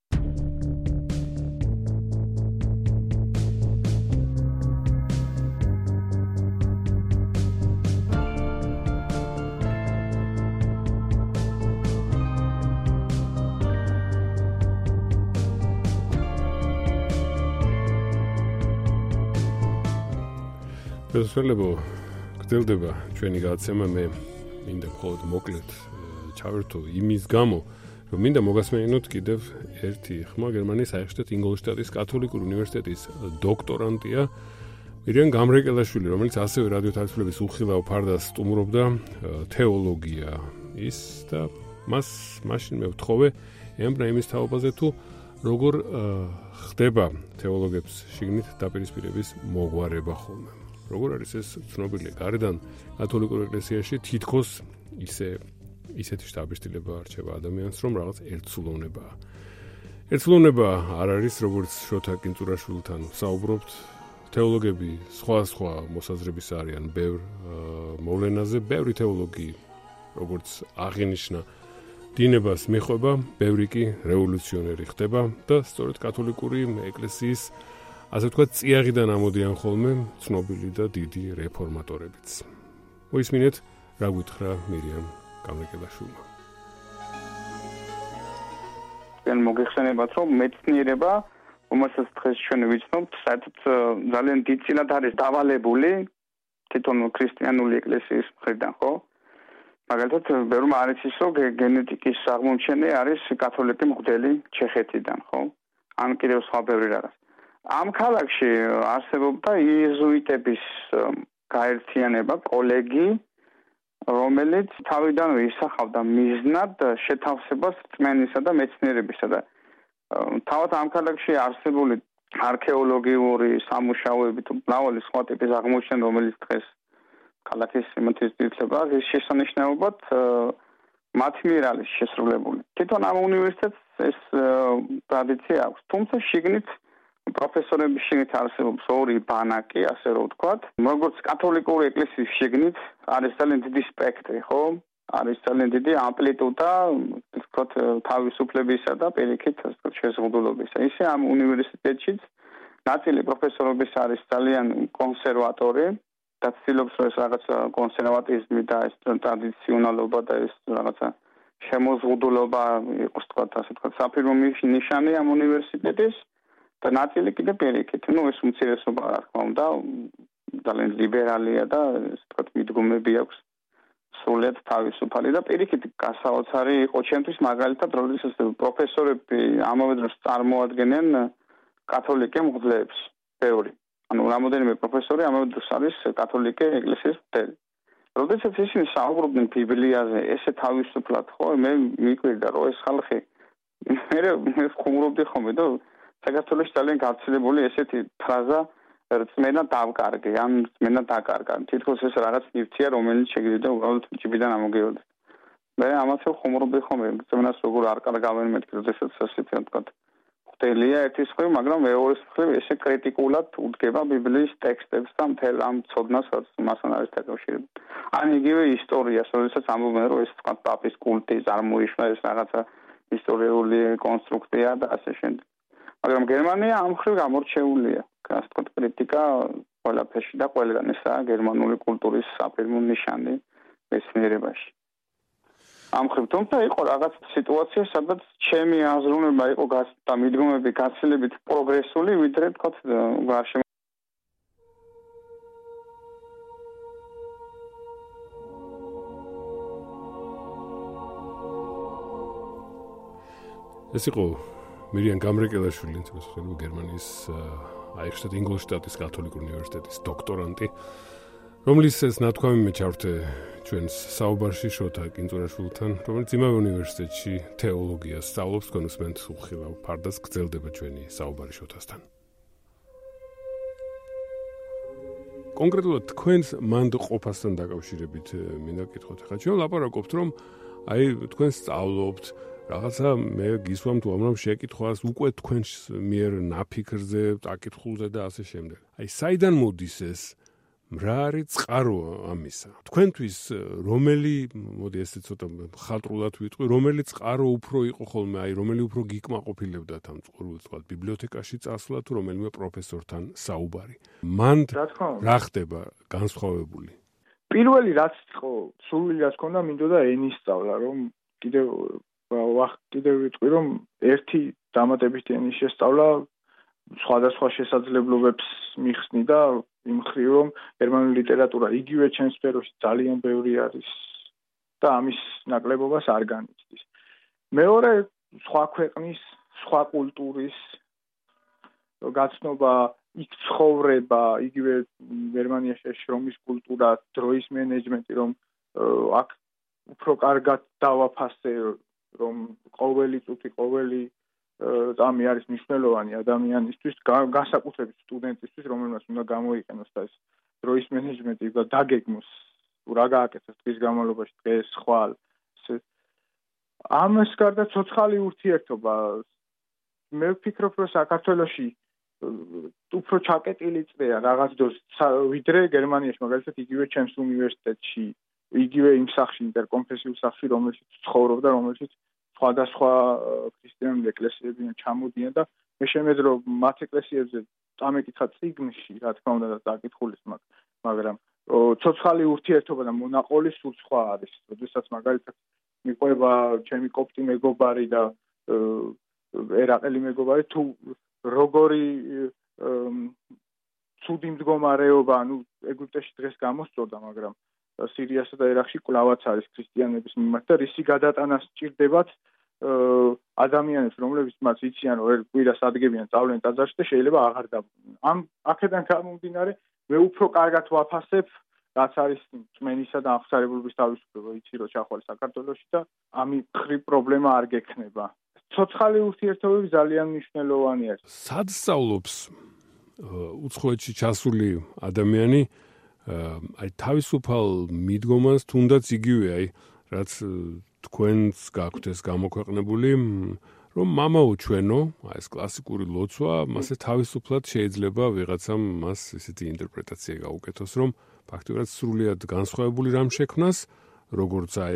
Შესაძლებო გრძელდება ჩვენი გადაცემა მე მინდა მხოლოდ მოკლედ ჩავერთო იმის გამო რომ მინდა მოგასმენინოთ კიდევ ერთი ხმა გერმანიის აიხშტეტ ინგოლშტატის კათოლიკური უნივერსიტეტის დოქტორანტია მირიან გამრეკელაშვილი რომელიც ასევე რადიოთარგმნების უხილავ ფარდას სტუმრობდა თეოლოგია ის და მაშინ მე ვთხოვე ემბრა იმის თაობაზე თუ როგორ ხდება თეოლოგებს შიგნით დაპირისპირების მოგვარება ხოლმე როგორ არის ეს ცნობილი გარედან კათოლიკურ ეკლესიაში თითქოს ისეთი შთაბეჭდილება არჩევა ადამიანს რომ რაღაც ერთსულოვნებაა. ერთსულოვნება არ არის როგორც შოთა კინწურაშვილთან საუბრობთ თეოლოგები სხვა მოსაზრების არიან ბევრ მოვლენაზე ბევრი თეოლოგი როგორც აღინიშნა დინებას მიხვება ბევრი კი რევოლუციონერი ხდება და სწორედ კათოლიკური ეკლესიის ასე ვთქვათ, წიაღიდან ამოდიან ხოლმე ცნობილი და დიდი რეფორმატორებიც. მოისმინეთ, რა გითხრა მირიამ გამრეკელაშვილმა. ძალიან მოგეხსენებათ, რომ მეცნიერება, რომელსაც დღეს ჩვენ ვიცნობთ, საერთოდ ძალიან დიდ წილად არის დავალებული თვითონ ქრისტიანული ეკლესიის მხრიდან, ხო? მაგალითად, ბევრმა არ იცის, რომ გენეტიკის აღმოჩენე არის კათოლიკე მღვდელი ჩეხეთიდან, ხო? ან კიდევ სხვა ბევრი რაღაც. ამ ქალაქში არსებობდა იეზუიტების გაერთიანება, კოლეგი, რომელიც თავიდანვე ისახავდა მიზნად შეთავსებას რწმენისა და მეცნიერებისა და თავად ამ ქალაქში არსებული არქეოლოგიური სამუშაოები თუ მრავალი სხვა ტიპის აღმოჩენა, რომელიც დღეს ქალაქის სიმართლის ძირითადად არის შესანიშნავად მათი მიერ არის შესრულებული. თვითონ ამ უნივერსიტეტს ეს ტრადიცია აქვს, თუმცა შიგნით პროფესორების შიგნით არსებობს ორი ბანაკი, ასე რომ ვთქვათ, როგორც კათოლიკური ეკლესიის შიგნით არის ძალიან დიდი სპექტრი, ხო? არის ძალიან დიდი ამპლიტუდა, ვთქვათ, თავისუფლებისა და პირიქით შეზღუდულობისა. ისე ამ უნივერსიტეტშიც ნაწილი პროფესორების არის ძალიან კონსერვატორი და ცდილობს რომ ეს რაღაცა კონსერვატიზმი და ეს ტრადიციონალობა და ეს რაღაცა შემოზღუდულობა იყოს, ვთქვათ, ასე ვთქვათ, საფირმო ნიშანი ამ უნივერსიტეტის და ნაწილი კიდე პირიქით, ეს უმცირესობა რა თქმა უნდა, ძალიან ლიბერალია და ასე ვთქვათ, მიდგომები აქვს სრულად თავისუფალი და პირიქით გასაოცარი იყო ჩემთვის მაგალითად, როდესაც პროფესორები ამავე დროს წარმოადგენენ კათოლიკე მღვდლებს, ბევრი. ანუ რამოდენიმე პროფესორი ამავე დროს არის კათოლიკე ეკლესიის მღვდელი. როდესაც ისინი საუბრობდნენ ბიბლიაზე, ესე თავისუფლად, ხო, მე მიკვირდა რომ ეს ხალხი მე ხუმრობდი ხოლმე და საქართველოში ძალიან გავრცელებული ესეთი ფრაზა რწმენა დავკარგე, ან რწმენა დაკარგა. თითქოს ეს რაღაც ნივთია, რომელიც შეიძლება უბრალოდ ჭიბიდან ამოგიოდეთ. მე ამას ხუმრობდი ხოლმე, რწმენას როგორ არ კარგავენ მეთქი, როდესაც ასეთი ვთქვათ, ხდელია ერთის მხრივ, მაგრამ მეორეს მხრივ ესე კრიტიკულად უდგება ბიბლიის ტექსტებს და მთელ ამ ცოდნას, რაც მასთან არის დაკავშირებული. ან იგივე ისტორიას, როდესაც ამბობენ, რომ ეს ვთქვათ, პაპის კულტი წარმოიშვა, ეს რაღაცა ისტორიული კონსტრუქცია და ასე შემდეგ. მაგრამ გერმანია ამ მხრივ გამორჩეულია. ასე ვთქვათ, კრიტიკა ყველაფერში და ყველგან ესაა გერმანული კულტურის საფირმო ნიშანი მეცნიერებაში. ამ მხრივ თუმცა იყო რაღაც სიტუაცია, სადაც ჩემი აზროვნება იყო და მიდგომები გაცილებით პროგრესული, ვიდრე ვთქვათ, გარშემო ეს იყო მირიან გამრეკელაშვილი, გერმანიის აიხშტეტ ინგოლშტატის კათოლიკური უნივერსიტეტის დოქტორანტი, რომლის ეს ნათქვამი მე ჩავრთე ჩვენს საუბარში შოთა კინწურაშვილთან, რომელიც იმავე უნივერსიტეტში თეოლოგიას სწავლობს, თქვენ უსმენთ უხილავ ფარდას, გრძელდება ჩვენი საუბარი შოთასთან. კონკრეტულად თქვენს მანდ ყოფასთან დაკავშირებით მინდა გკითხოთ. ხა ჩვენ ლაპარაკობთ, რომ აი თქვენ სწავლობთ რაღაცა მე გისვამთ უამრავ შეკითხვას უკვე თქვენს მიერ ნაფიქრზე, აკითხულზე და ასე შემდეგ. აი საიდან მოდის ეს რა არის წყარო ამისა? თქვენთვის რომელი, მოდი ესე ცოტა ხალხურად ვიტყვი, რომელი წყარო უფრო იყო ხოლმე, აი რომელი უფრო გიკმაყოფილებდათ ამ წყურვილს, თქვა ბიბლიოთეკაში წასვლა თუ რომელიმე პროფესორთან საუბარი. მან რა ხდება განსხვავებული? პირველი რაც იყო, სურვილი რაც ქონდა, მინდოდა ენის სწავლა, რომ კიდევ ვიტყვი, რომ ერთი დამატებითი ენის შესწავლა სხვადასხვა შესაძლებლობებს მიხსნიდა იმ მხრივ, რომ გერმანული ლიტერატურა იგივე ჩემს სფეროში ძალიან ბევრი არის და ამის ნაკლებობას არ განიცდის. მეორე, სხვა ქვეყნის, სხვა კულტურის გაცნობა, იქ ცხოვრება, იგივე გერმანიაში შრომის კულტურა, დროის მენეჯმენტი, რომ აქ უფრო კარგად დავაფასე, რომ ყოველი წუთი, ყოველი წამი არის მნიშვნელოვანი ადამიანისთვის, განსაკუთრებით სტუდენტისთვის, რომელმაც უნდა გამოიყენოს და ეს დროის მენეჯმენტი და დაგეგმოს, რა გააკეთოს დღის განმავლობაში, დღეს, ხვალ. ამას გარდა ცოცხალი ურთიერთობა. მე ვფიქრობ, რომ საქართველოში უფრო ჩაკეტილი წრეა რაღაც დროს, ვიდრე გერმანიაში, მაგალითად იგივე ჩემს უნივერსიტეტში, იგივე იმ სახლში, ინტერკონფესიულ სახლში, რომელშიც ცხოვრობდა, რომელშიც სხვადასხვა ქრისტიანული ეკლესიები ჩამოდიან და მე შემეძლო რომ მათ ეკლესიებზე წამეკითხა წიგნში, რა თქმა უნდა, და დაკითხulis მაგ, მაგრამ ცოცხალი ურთიერთობა და მონაყოლი სულ სხვა არის. როდესაც მაგალითად მიყვება ჩემი კოპტი მეგობარი და ერაყელი მეგობარი, თუ როგორი ცუდი მდგომარეობა, ანუ ეგვიპტეში დღეს გამოსწორდა, მაგრამ სირიასა და ერაყში კლავაც არის ქრისტიანების მიმართ და რისი გადატანა სჭირდებათ ადამიანებს, რომლებიც მას იციან, რომ კვირას ადგებიან წავლენ ტაძარში და შეიძლება აღარ დაბრუნდნენ. ამ აქედან გამომდინარე, მე უფრო კარგად ვაფასებ, რაც არის წმენისა და აღსარებულობის თავისუფლება, იცი რომ ჩახვალ საქართველოში და ამი ხრი პრობლემა არ გექნება. ცოცხალი ურთიერთობები ძალიან მნიშვნელოვანია. სად სწავლობს უცხოეთში ჩასული ადამიანი აი თავისუფალ მიდგომას თუნდაც იგივე აი რაც თქვენს გაქვთ ეს გამოქვეყნებული რომ მამაო ჩვენო აი ეს კლასიკური ლოცვა მასე თავისუფლად შეიძლება ვიღაცამ მას ესეთი ინტერპრეტაცია გაუკეთოს რომ ფაქტობრივად სრულიად განსხვავებული რამ შექმნას როგორც აი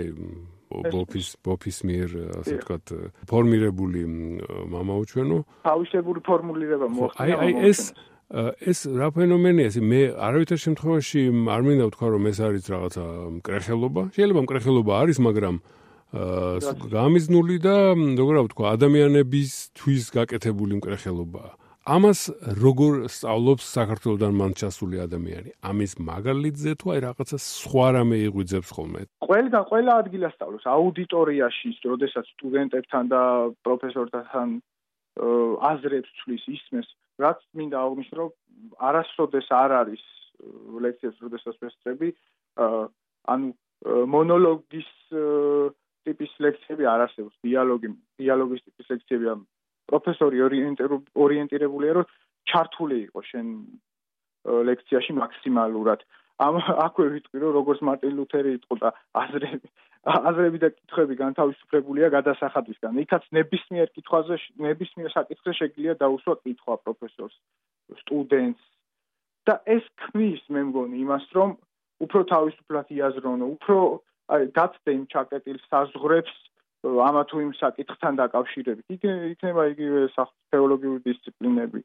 ბოფის მიერ ასე ვთქვათ ფორმირებული მამაო ჩვენო თავისებური ფორმულირება მოახდინა აი ეს რა ფენომენია ეს მე არავითარ შემთხვევაში არ მინდა ვთქვა რომ ეს არის რაღაცა მკრეხელობა შეიძლება მკრეხელობა არის მაგრამ გამიზნული და როგორ ვთქვა ადამიანებისთვის გაკეთებული მკრეხელობაა ამას როგორ სწავლობს საქართველოსთან მან ჩასული ადამიანი ამის მაგალითზე თუ აი რაღაცა სხვა რამე იღვიძებს ხოლმე ყველა ადგილას სწავლობს აუდიტორიაში როდესაც სტუდენტებთან და პროფესორთან აზრებს ცვლის ისმეს რაც მინდა აღნიშნო რომ არასოდეს არ არის ლექციებს როდესაც ვესწრები ანუ მონოლოგის ტიპის ლექციები არ არსებობს დიალოგის ტიპის ლექციები პროფესორი ორიენტირებულია რომ ჩართული იყოს შენ ლექციაში მაქსიმალურად აქვე ვიტყვი რომ როგორც მარტინ ლუთერი იტყოდა აზრები და კითხვები განთავისუფლებულია გადასახადისგან იქაც ნებისმიერ კითხვაზე ნებისმიერ საკითხზე შეგვიძლია დაუსვა კითხვა პროფესორს სტუდენტს და ეს ქმნის მე მგონი იმას რომ უფრო თავისუფლად იაზრონო უფრო გაცდე იმ ჩაკეტილ საზღვრებს ამა თუ იმ საკითხთან დაკავშირებით იქნება იგივე თეოლოგიური დისციპლინები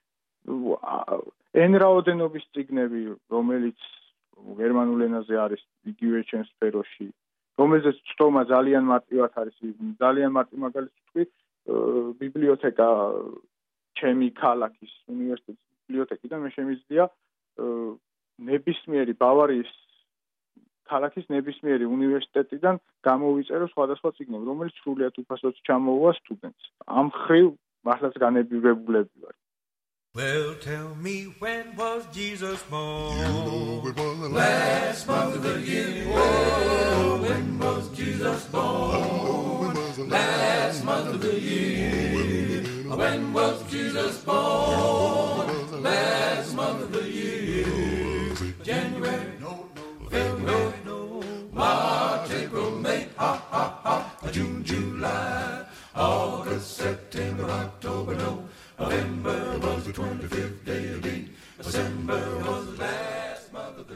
ენრაოდენობის წიგნები რომელიც გერმანულ ენაზე არის იგივე ჩემს სფეროში რომელზეც ცდომა ძალიან მარტივად არის ძალიან მარტივ მაგალითს ვთქვი ბიბლიოთეკა ჩემი ქალაქის უნივერსიტეტის ბიბლიოთეკიდან მე შემიძლია ნებისმიერი ბავარიის ქალაქის ნებისმიერი უნივერსიტეტიდან გამოვიწერო სხვადასხვა წიგნები რომელიც სრულიად უფასოდ ჩამოუვა სტუდენტს ამ ხრივ მართლაც განებივრებულები ვარ Well, tell me when was Jesus born? You know it was the last month of the year. Oh, when was Jesus born? Oh, last month of the year. When was Jesus born? Last month of the year. January, no. February, no. March, April, May, June, July, August, September, October, no. November was the 25th day of the December was the last month of the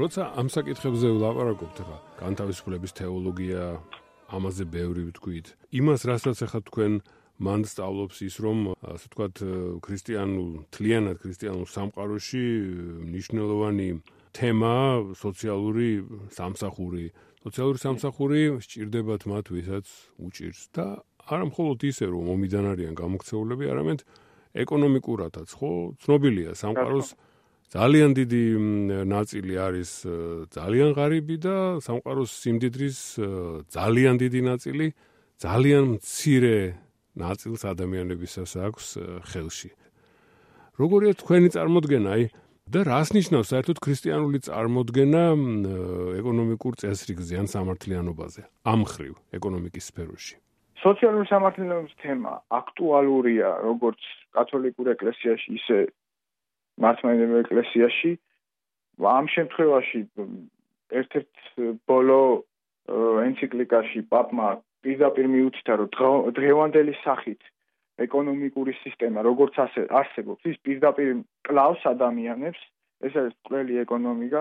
როცა ამ საკითხებზე ვლაპარაკობთ, ხა განთავისუფლების თეოლოგია, ამაზე ბევრი ვთქვით. იმას, რასაც ახლა თქვენ მან სწავლობს ის, რომ ასე ვთქვათ, თლიანად ქრისტიანულ სამყაროში მნიშვნელოვანი თემაა სოციალური სამსახური. სოციალური სამსახური სჭირდებათ მათ, ვისაც უჭირს და არა მხოლოდ ისე, რომ ომიდან არიან გამოქცეულები, არამედ ეკონომიკურადაც, ხო? ცნობილია სამყაროს ძალიან დიდი ნაწილი არის ძალიან ღარიბი და სამყაროს სიმდიდრის ძალიან დიდი ნაწილი ძალიან მცირე ნაწილს ადამიანებისას აქვს ხელში. როგორია თქვენი წარმოდგენა, და რას ნიშნავს საერთოდ ქრისტიანული წარმოდგენა ეკონომიკურ წესრიგზე ან სამართლიანობაზე, ამ მხრივ ეკონომიკის სფეროში? სოციალური სამართლიანობის თემა აქტუალურია როგორც კათოლიკურ ეკლესიაში, ისე მართლმადიდებელ ეკლესიაში. ამ შემთხვევაში ერთ-ერთ ბოლო ენციკლიკაში პაპმა პირდაპირ მიუთითა, რომ დღევანდელი სახით ეკონომიკური სისტემა, როგორც არსებობს, ის პირდაპირ კლავს ადამიანებს, ეს არის ყველი ეკონომიკა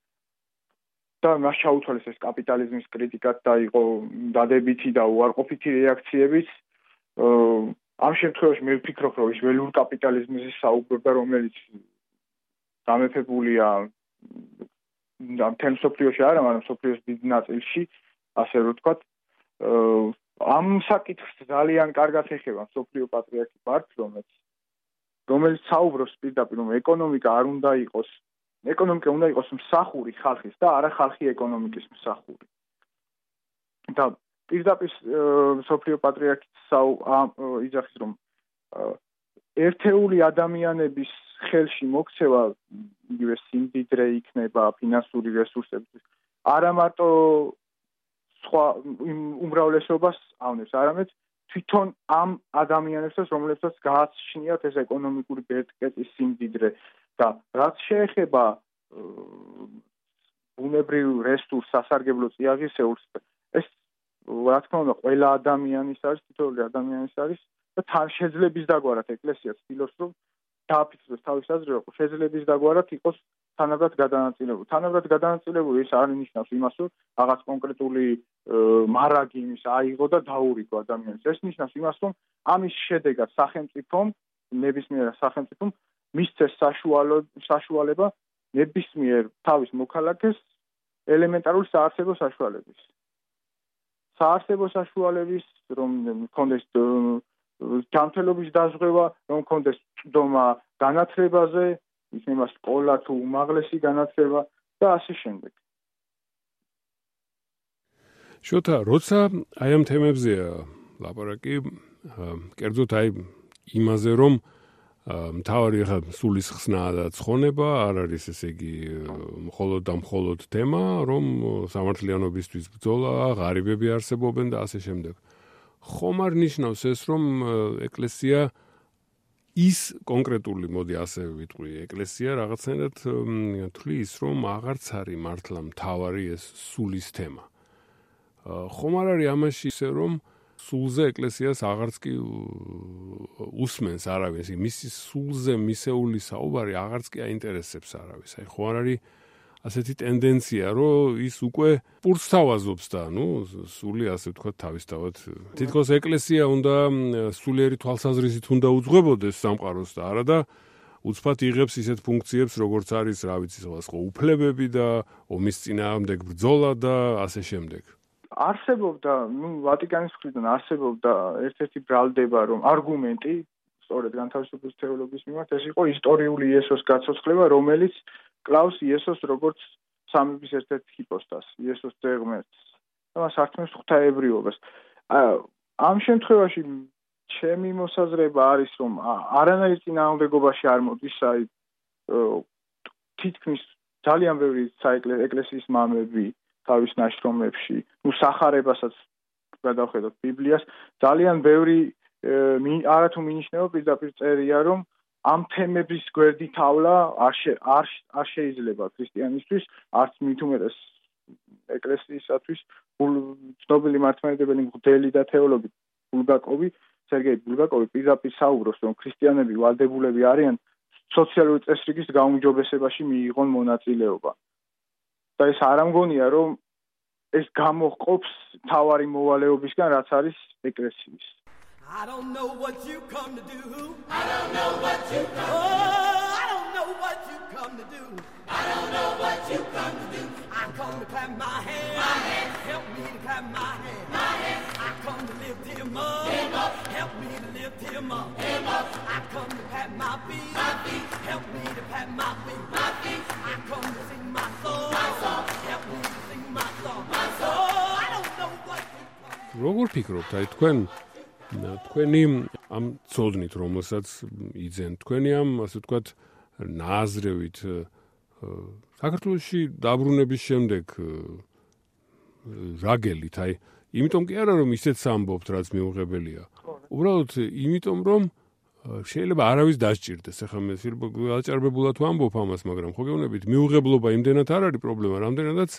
და მას ჩაუთვალეს ეს კაპიტალიზმის კრიტიკად და იყო დადებითი და უარყოფითი რეაქციებიც. ამ შემთხვევაში მე ვფიქრობ, რომ ის ველურ კაპიტალიზმზე საუბრობდა, რომელიც დამეფებულია მთელ მსოფლიოში არა, მაგრამ მსოფლიოს დიდ ნაწილში, ასე რომ ვთქვათ. ამ საკითხს ძალიან კარგად ეხება მსოფლიო პატრიარქი ბართლომეც, რომელიც საუბრობს პირდაპირ, რომ ეკონომიკა უნდა იყოს მსახური ხალხის და არა ხალხი ეკონომიკის მსახური. და პირდაპირ მსოფლიო პატრიარქი იძახის, რომ ერთეული ადამიანების ხელში მოქცევა, იგივე სიმდიდრე იქნება, ფინანსური რესურსები, არა მარტო სხვა უმრავლესობას ავნებს, არამედ თვითონ ამ ადამიანებსაც, რომლებსაც გააჩნიათ ეს ეკონომიკური ბერტკეტის სიმდიდრე და რაც შეეხება ბუნებრივ რესურს, სასარგებლო წიაღისეულს, ეს რა თქმა უნდა ყველა ადამიანის არის, თითოეული ადამიანის არის და თან შეძლების დაგვარად ეკლესია ცდილობს, რომ დააფიქსიროს თავის აზრი, რომ შეძლების დაგვარად იყოს თანაბრად გადანაწილებული. თანაბრად გადანაწილებული ეს არ ნიშნავს იმას, რომ რაღაც კონკრეტული მარაგი იმის აიღო და დაურიგო ადამიანს. ეს ნიშნავს იმას, რომ ამის შედეგად სახელმწიფომ, ნებისმიერ სახელმწიფომ მისცეს საშუალება ნებისმიერ თავის მოქალაქეს ელემენტარული საარსებო საშუალების. საარსებო საშუალების, რომ მქონდეს ჯანმრთელობის დაზღვევა, რომ მქონდეს წვდომა განათლებაზე, იქნება სკოლა თუ უმაღლესი განათლება და ასე შემდეგ. შოთა, როცა აი ამ თემებზეა ლაპარაკი, კერძოდ აი იმაზე, რომ მთავარი ახლა სულის ხსნა და ცხონება არ არის, ესე იგი, მხოლოდ და მხოლოდ თემა, რომ სამართლიანობისთვის ბრძოლა, ღარიბები არსებობენ და ასე შემდეგ. ხომ არ ნიშნავს ეს, რომ ეკლესია ის კონკრეტული, მოდი ასე ვიტყვი, ეკლესია რაღაცნაირად თვლის, რომ აღარც არის მართლა მთავარი ეს სულის თემა. ხომ არ არის ამაში ისე, რომ სულზე ეკლესიას აღარც კი უსმენს არავის, მისი სულზე მისეული საუბარი აღარც კი აინტერესებს არავის. აი ხო არ არის ასეთი ტენდენცია, რომ ის უკვე პურს თავაზობს და, სული ასე ვთქვათ თავისთავად. თითქოს ეკლესია უნდა სულიერი თვალსაზრისით უნდა უძღვებოდეს სამყაროს და არა და უცბად იღებს ისეთ ფუნქციებს, როგორც არის, რა ვიცი, სხვა უფლებები და ომის წინააღმდეგ ბრძოლა და ასე შემდეგ. არსებობდა, ვატიკანის მხრიდან არსებობდა ერთ-ერთი ბრალდება, რომ არგუმენტი, სწორედ განთავისუფლების თეოლოგიის მიმართ, ეს იყო ისტორიული იესოს გაცოცხლება, რომელიც კლავს იესოს როგორც სამების ერთ-ერთ ჰიპოსტასს, იესოს ძეღმერთს და მას ართმევს ღვთაებრიობას. ამ შემთხვევაში ჩემი მოსაზრება არის, რომ არანაირ წინააღმდეგობაში არ მოდის, აი თითქმის ძალიან ბევრი ეკლესიის მამები თავის ნაშრომებში, სახარებასაც გადავხედოთ ბიბლიას, ძალიან ბევრი არათუ მინიშნება პირდაპირ წერია, რომ ამ თემების გვერდით თავლა არ შეიძლება ქრისტიანისთვის, არც მით უმეტეს ეკლესიისათვის. ცნობილი მართლმადიდებელი მღვდელი და თეოლოგი სერგეი ბულგაკოვი პირდაპირ საუბრობს, რომ ქრისტიანები ვალდებულები არიან სოციალური წესრიგის გაუმჯობესებაში მიიღონ მონაწილეობა. და ეს არ ამგონია რომ ეს გამოყოფს თავარი მოვალეობისგან რაც არის ეკლესიის. I don't know what you come to do. I don't know what you come to do. Oh, I don't know what you come to do. I don't know what you come to do. I come to clap my hands. Help me to clap my hands. I come to lift him up. Help me to lift him up. I come to pat my feet. Help me to pat my feet. I come to sing my song. Help me to sing my song. Oh, I don't know what you come to do. როგორ ფიქრობთ, აი თქვენი ამ წოდნით, რომელსაც იძენ თქვენი ამ ასე ვთქვათ ნაზრევით საქართველოში დაბრუნების შემდეგ რაგელით, აი იმიტომ კი არა რომ ისეც ამბობთ, რაც მიუღებელია. უბრალოდ იმიტომ რომ შეიძლება არავის დასჭირდეს. ახლა მე გაჭარბებულად ვამბობ ამას, მაგრამ ხო გეუბნებით, მიუღებლობა იმდენად არ არის პრობლემა, რამდენადაც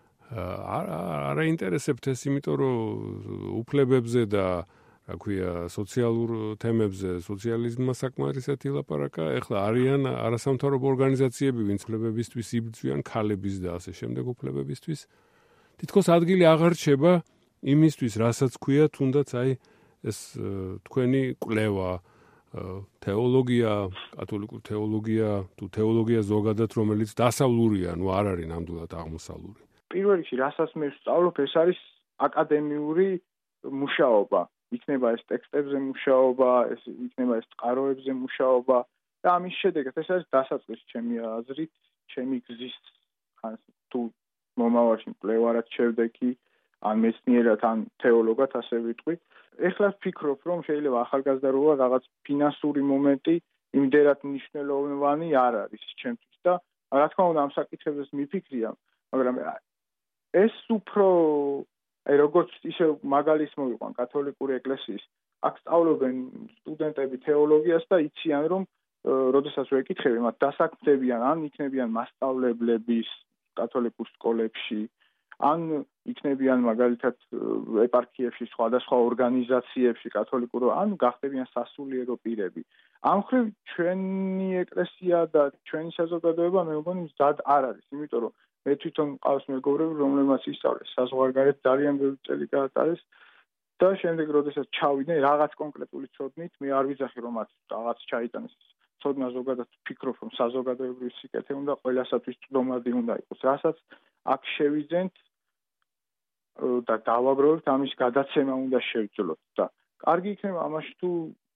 არ აინტერესებთ ეს, იმიტომ რომ უფლებებზე და რა ქვია, სოციალურ თემებზე, სოციალიზმმა საკმარისად ილაპარაკა. ეხლა არიან არასამთავრობო ორგანიზაციები, ვინც უფლებებისთვის იბრძვიან, ქალების და ასე შემდეგ უფლებებისთვის. თითქოს ადგილი აღარ რჩება იმისთვის, რასაც ქვია, თუნდაც აი ეს თქვენი კვლევა, თეოლოგია, კათოლიკური თეოლოგია, თუ თეოლოგია ზოგადად, რომელიც დასავლურია, ნუ არ არის ნამდვილად აღმოსავლური. პირველ რიგში, რასაც მე ვსწავლობ, ეს არის აკადემიური მუშაობა. იქნება ეს ტექსტებზე მუშაობა, ეს იქნება ეს წყაროებზე მუშაობა და ამის შედეგად ეს არის დასაწყისი ჩემი აზრით, ჩემი გზის თუ მომავალში მკვლევარად შევდექი, ან მეცნიერად, ან თეოლოგად, ასე ვიტყვი. ეხლა ვფიქრობ, რომ შეიძლება ახალგაზრდა როა რაღაც ფინანსური მომენტი იმდენად მნიშვნელოვანი არ არის ჩემთვის და რა თქმა უნდა ამ საკითხებს მიფიქრია, მაგრამ ეს უფრო როგორც ისე მაგალითს მოვიყვან კათოლიკური ეკლესიის, აქ სწავლობენ სტუდენტები თეოლოგიას და იციან, რომ როდესაც ვეკითხები, მათ დასაქმდებიან, ან იქნებიან მასწავლებლების კათოლიკურ სკოლებში, ან იქნებიან მაგალითად ეპარქიებში, სხვადასხვა ორგანიზაციებში კათოლიკურ, ან გახდებიან სასულიერო პირები. ამ მხრივ ჩვენი ეკლესია და ჩვენი საზოგადოება მე მგონი მზად არ არის, იმიტომ რომ მე თვითონ მყავს მეგობრები, რომლებმაც ისწავლეს საზღვარგარეთ ძალიან ბევრი წელი გაატარეს და შემდეგ როდესაც ჩავიდნენ რაღაც კონკრეტული ცოდნით, მე არ ვიძახი რომ მათ რაღაც ჩაიტანეს. ცოდნა ზოგადად ვფიქრობ, რომ საზოგადოებრივი სიკეთე უნდა ყველასათვის წვდომადი უნდა იყოს. რასაც აქ შევიძენთ და დავაბრუნოთ, ამის გადაცემა უნდა შევძლოთ და კარგი იქნება ამაში თუ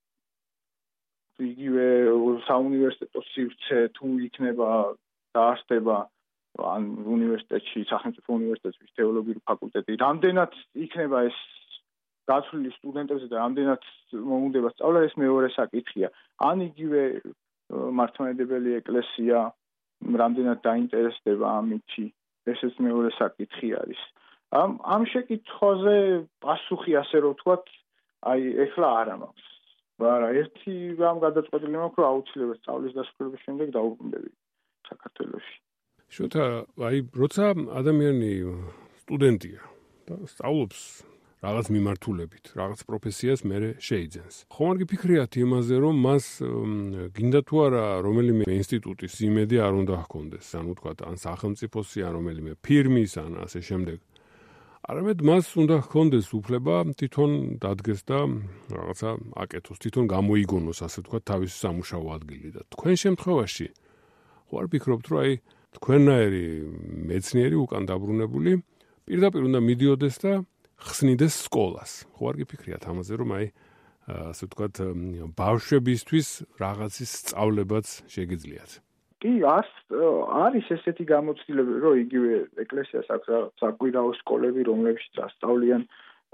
იგივე საუნივერსიტეტო სივრცე თუ იქნება დაარსდება ან უნივერსიტეტში, სახელმწიფო უნივერსიტეტში თეოლოგიური ფაკულტეტი, რამდენად იქნება ეს გაცვლილი სტუდენტებზე და რამდენად მოუნდება სწავლა, ეს მეორე საკითხია. ან იგივე მართლმადიდებელი ეკლესია რამდენად დაინტერესდება ამითი, ესეც მეორე საკითხი არის. ამ შეკითხვაზე პასუხი ასე რომ ვთქვათ, აი ეხლა არ მაქვს. მაგრამ ერთი რამ გადაწყვეტილი მაქვს, რომ აუცილებლად სწავლის დასრულების შემდეგ დაუბრუნდები საქართველოში. შოთა, აი, როცა ადამიანი სტუდენტია და სწავლობს რაღაც მიმართულებით, რაღაც პროფესიას მერე შეიძენს. ხომ არ გიფიქრიათ იმაზე, რომ მას გინდა თუ არა რომელიმე ინსტიტუტის იმედი არ უნდა ჰქონდეს, ანუ ვთქვათ, ან სახელმწიფოსი, ან რომელიმე ფირმის, ან ასე შემდეგ. არამედ მას უნდა ჰქონდეს უფლება თვითონ დადგეს და რაღაცა აკეთოს, თვითონ გამოიგონოს, ასე ვთქვათ, თავისი სამუშაო ადგილი და თქვენ შემთხვევაში ხო არ ფიქრობთ, რომ აი თქვენნაირი მეცნიერი უკან დაბრუნებული პირდაპირ უნდა მიდიოდეს და ხსნიდეს სკოლას. ხო არ გიფიქრიათ ამაზე, რომ აი ასე ვთქვათ, ბავშვებისთვის რაღაცის სწავლებაც შეგიძლიათ? კი, არის ესეთი გამოცდილება, რომ იგივე ეკლესიას აქვს საკვირაო სკოლები, რომლებშიც ასწავლიან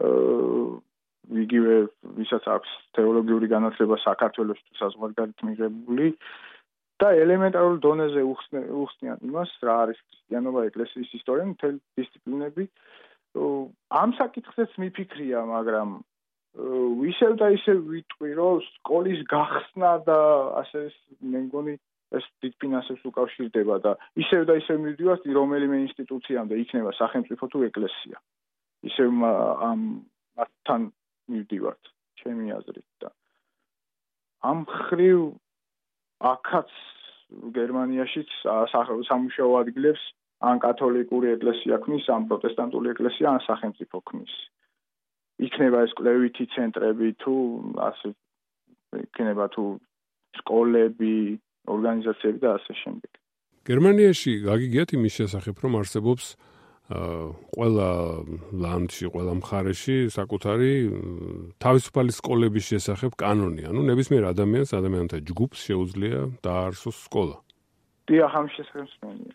იგივე ვისაც აქვს თეოლოგიური განათლება საქართველოს თუ საზღვარგარეთ მიღებული და ელემენტარულ დონეზე უხსნიან იმას, რა არის ქრისტიანობა, ეკლესიის ისტორია, მთელი დისციპლინები. ამ საკითხზეც მიფიქრია, მაგრამ ისევ და ისევ ვიტყვი, რომ სკოლის გახსნა და ასე მე მგონი ეს დიდ ფინანსებს უკავშირდება და ისევ და ისევ მივდივართ რომელიმე ინსტიტუციამდე, იქნება სახელმწიფო თუ ეკლესია. ისევ მათთან მივდივართ, ჩემი აზრით და ამ ხრივ აქაც გერმანიაშიც სამუშაო ადგილებს ან კათოლიკური ეკლესია ქმნის, ან პროტესტანტული ეკლესია, ან სახელმწიფო ქმნის. იქნება ეს კვლევითი ცენტრები თუ ასე იქნება თუ სკოლები, ორგანიზაციები და ასე შემდეგ. გერმანიაში გაგიგიათ იმის შესახებ, რომ არსებობს ყველა ლანდში, ყველა მხარეში საკუთარი თავისუფალი სკოლების შესახებ კანონი, ანუ ნებისმიერ ადამიანთა ჯგუფს შეუძლია დაარსოს სკოლა. დიახ, ამ შესახებ მსმენია.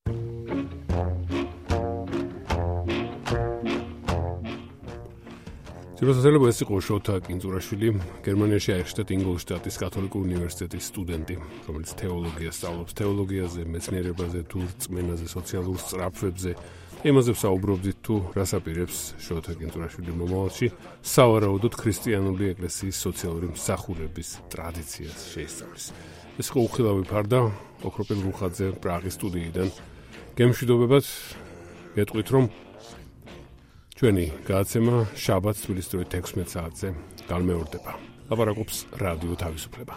შეიძლება ეს იყო შოთა კინძურაშვილი, გერმანიაში აიხშტეთ ინგოლშტატის კათოლიკური უნივერსიტეტის სტუდენტი, რომელიც თეოლოგიას სწავლობს, თეოლოგიაზე, მეცნიერებაზე, თუ რწმენაზე, სოციალურ სწრაფვებზე. იმაზე ვსაუბრობდით თუ რას აპირებს შოთა კინძურაშვილი მომავალში, სავარაუდოდ ქრისტიანული ეკლესიის სოციალური მსახურების ტრადიციას შეისწავლის. ეს იყო უხილავი ფარდა, ოქროპილ რუხაძე პრაღის სტუდიიდან. გემშვიდობებად, გეტყვით რომ ჩვენი გადაცემა შაბათს თბილისის დროით 16 საათზე გამეორდება. ლაპარაკობს რადიო თავისუფლება.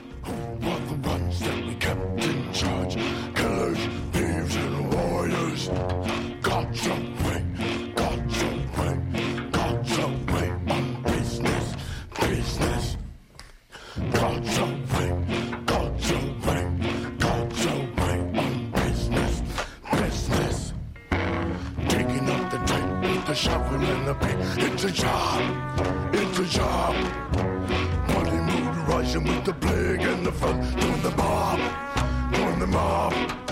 Shovel in the pit, it's a job, it's a job. Bloody mood rising with the plague and the fun, doing the mob, doing the mob.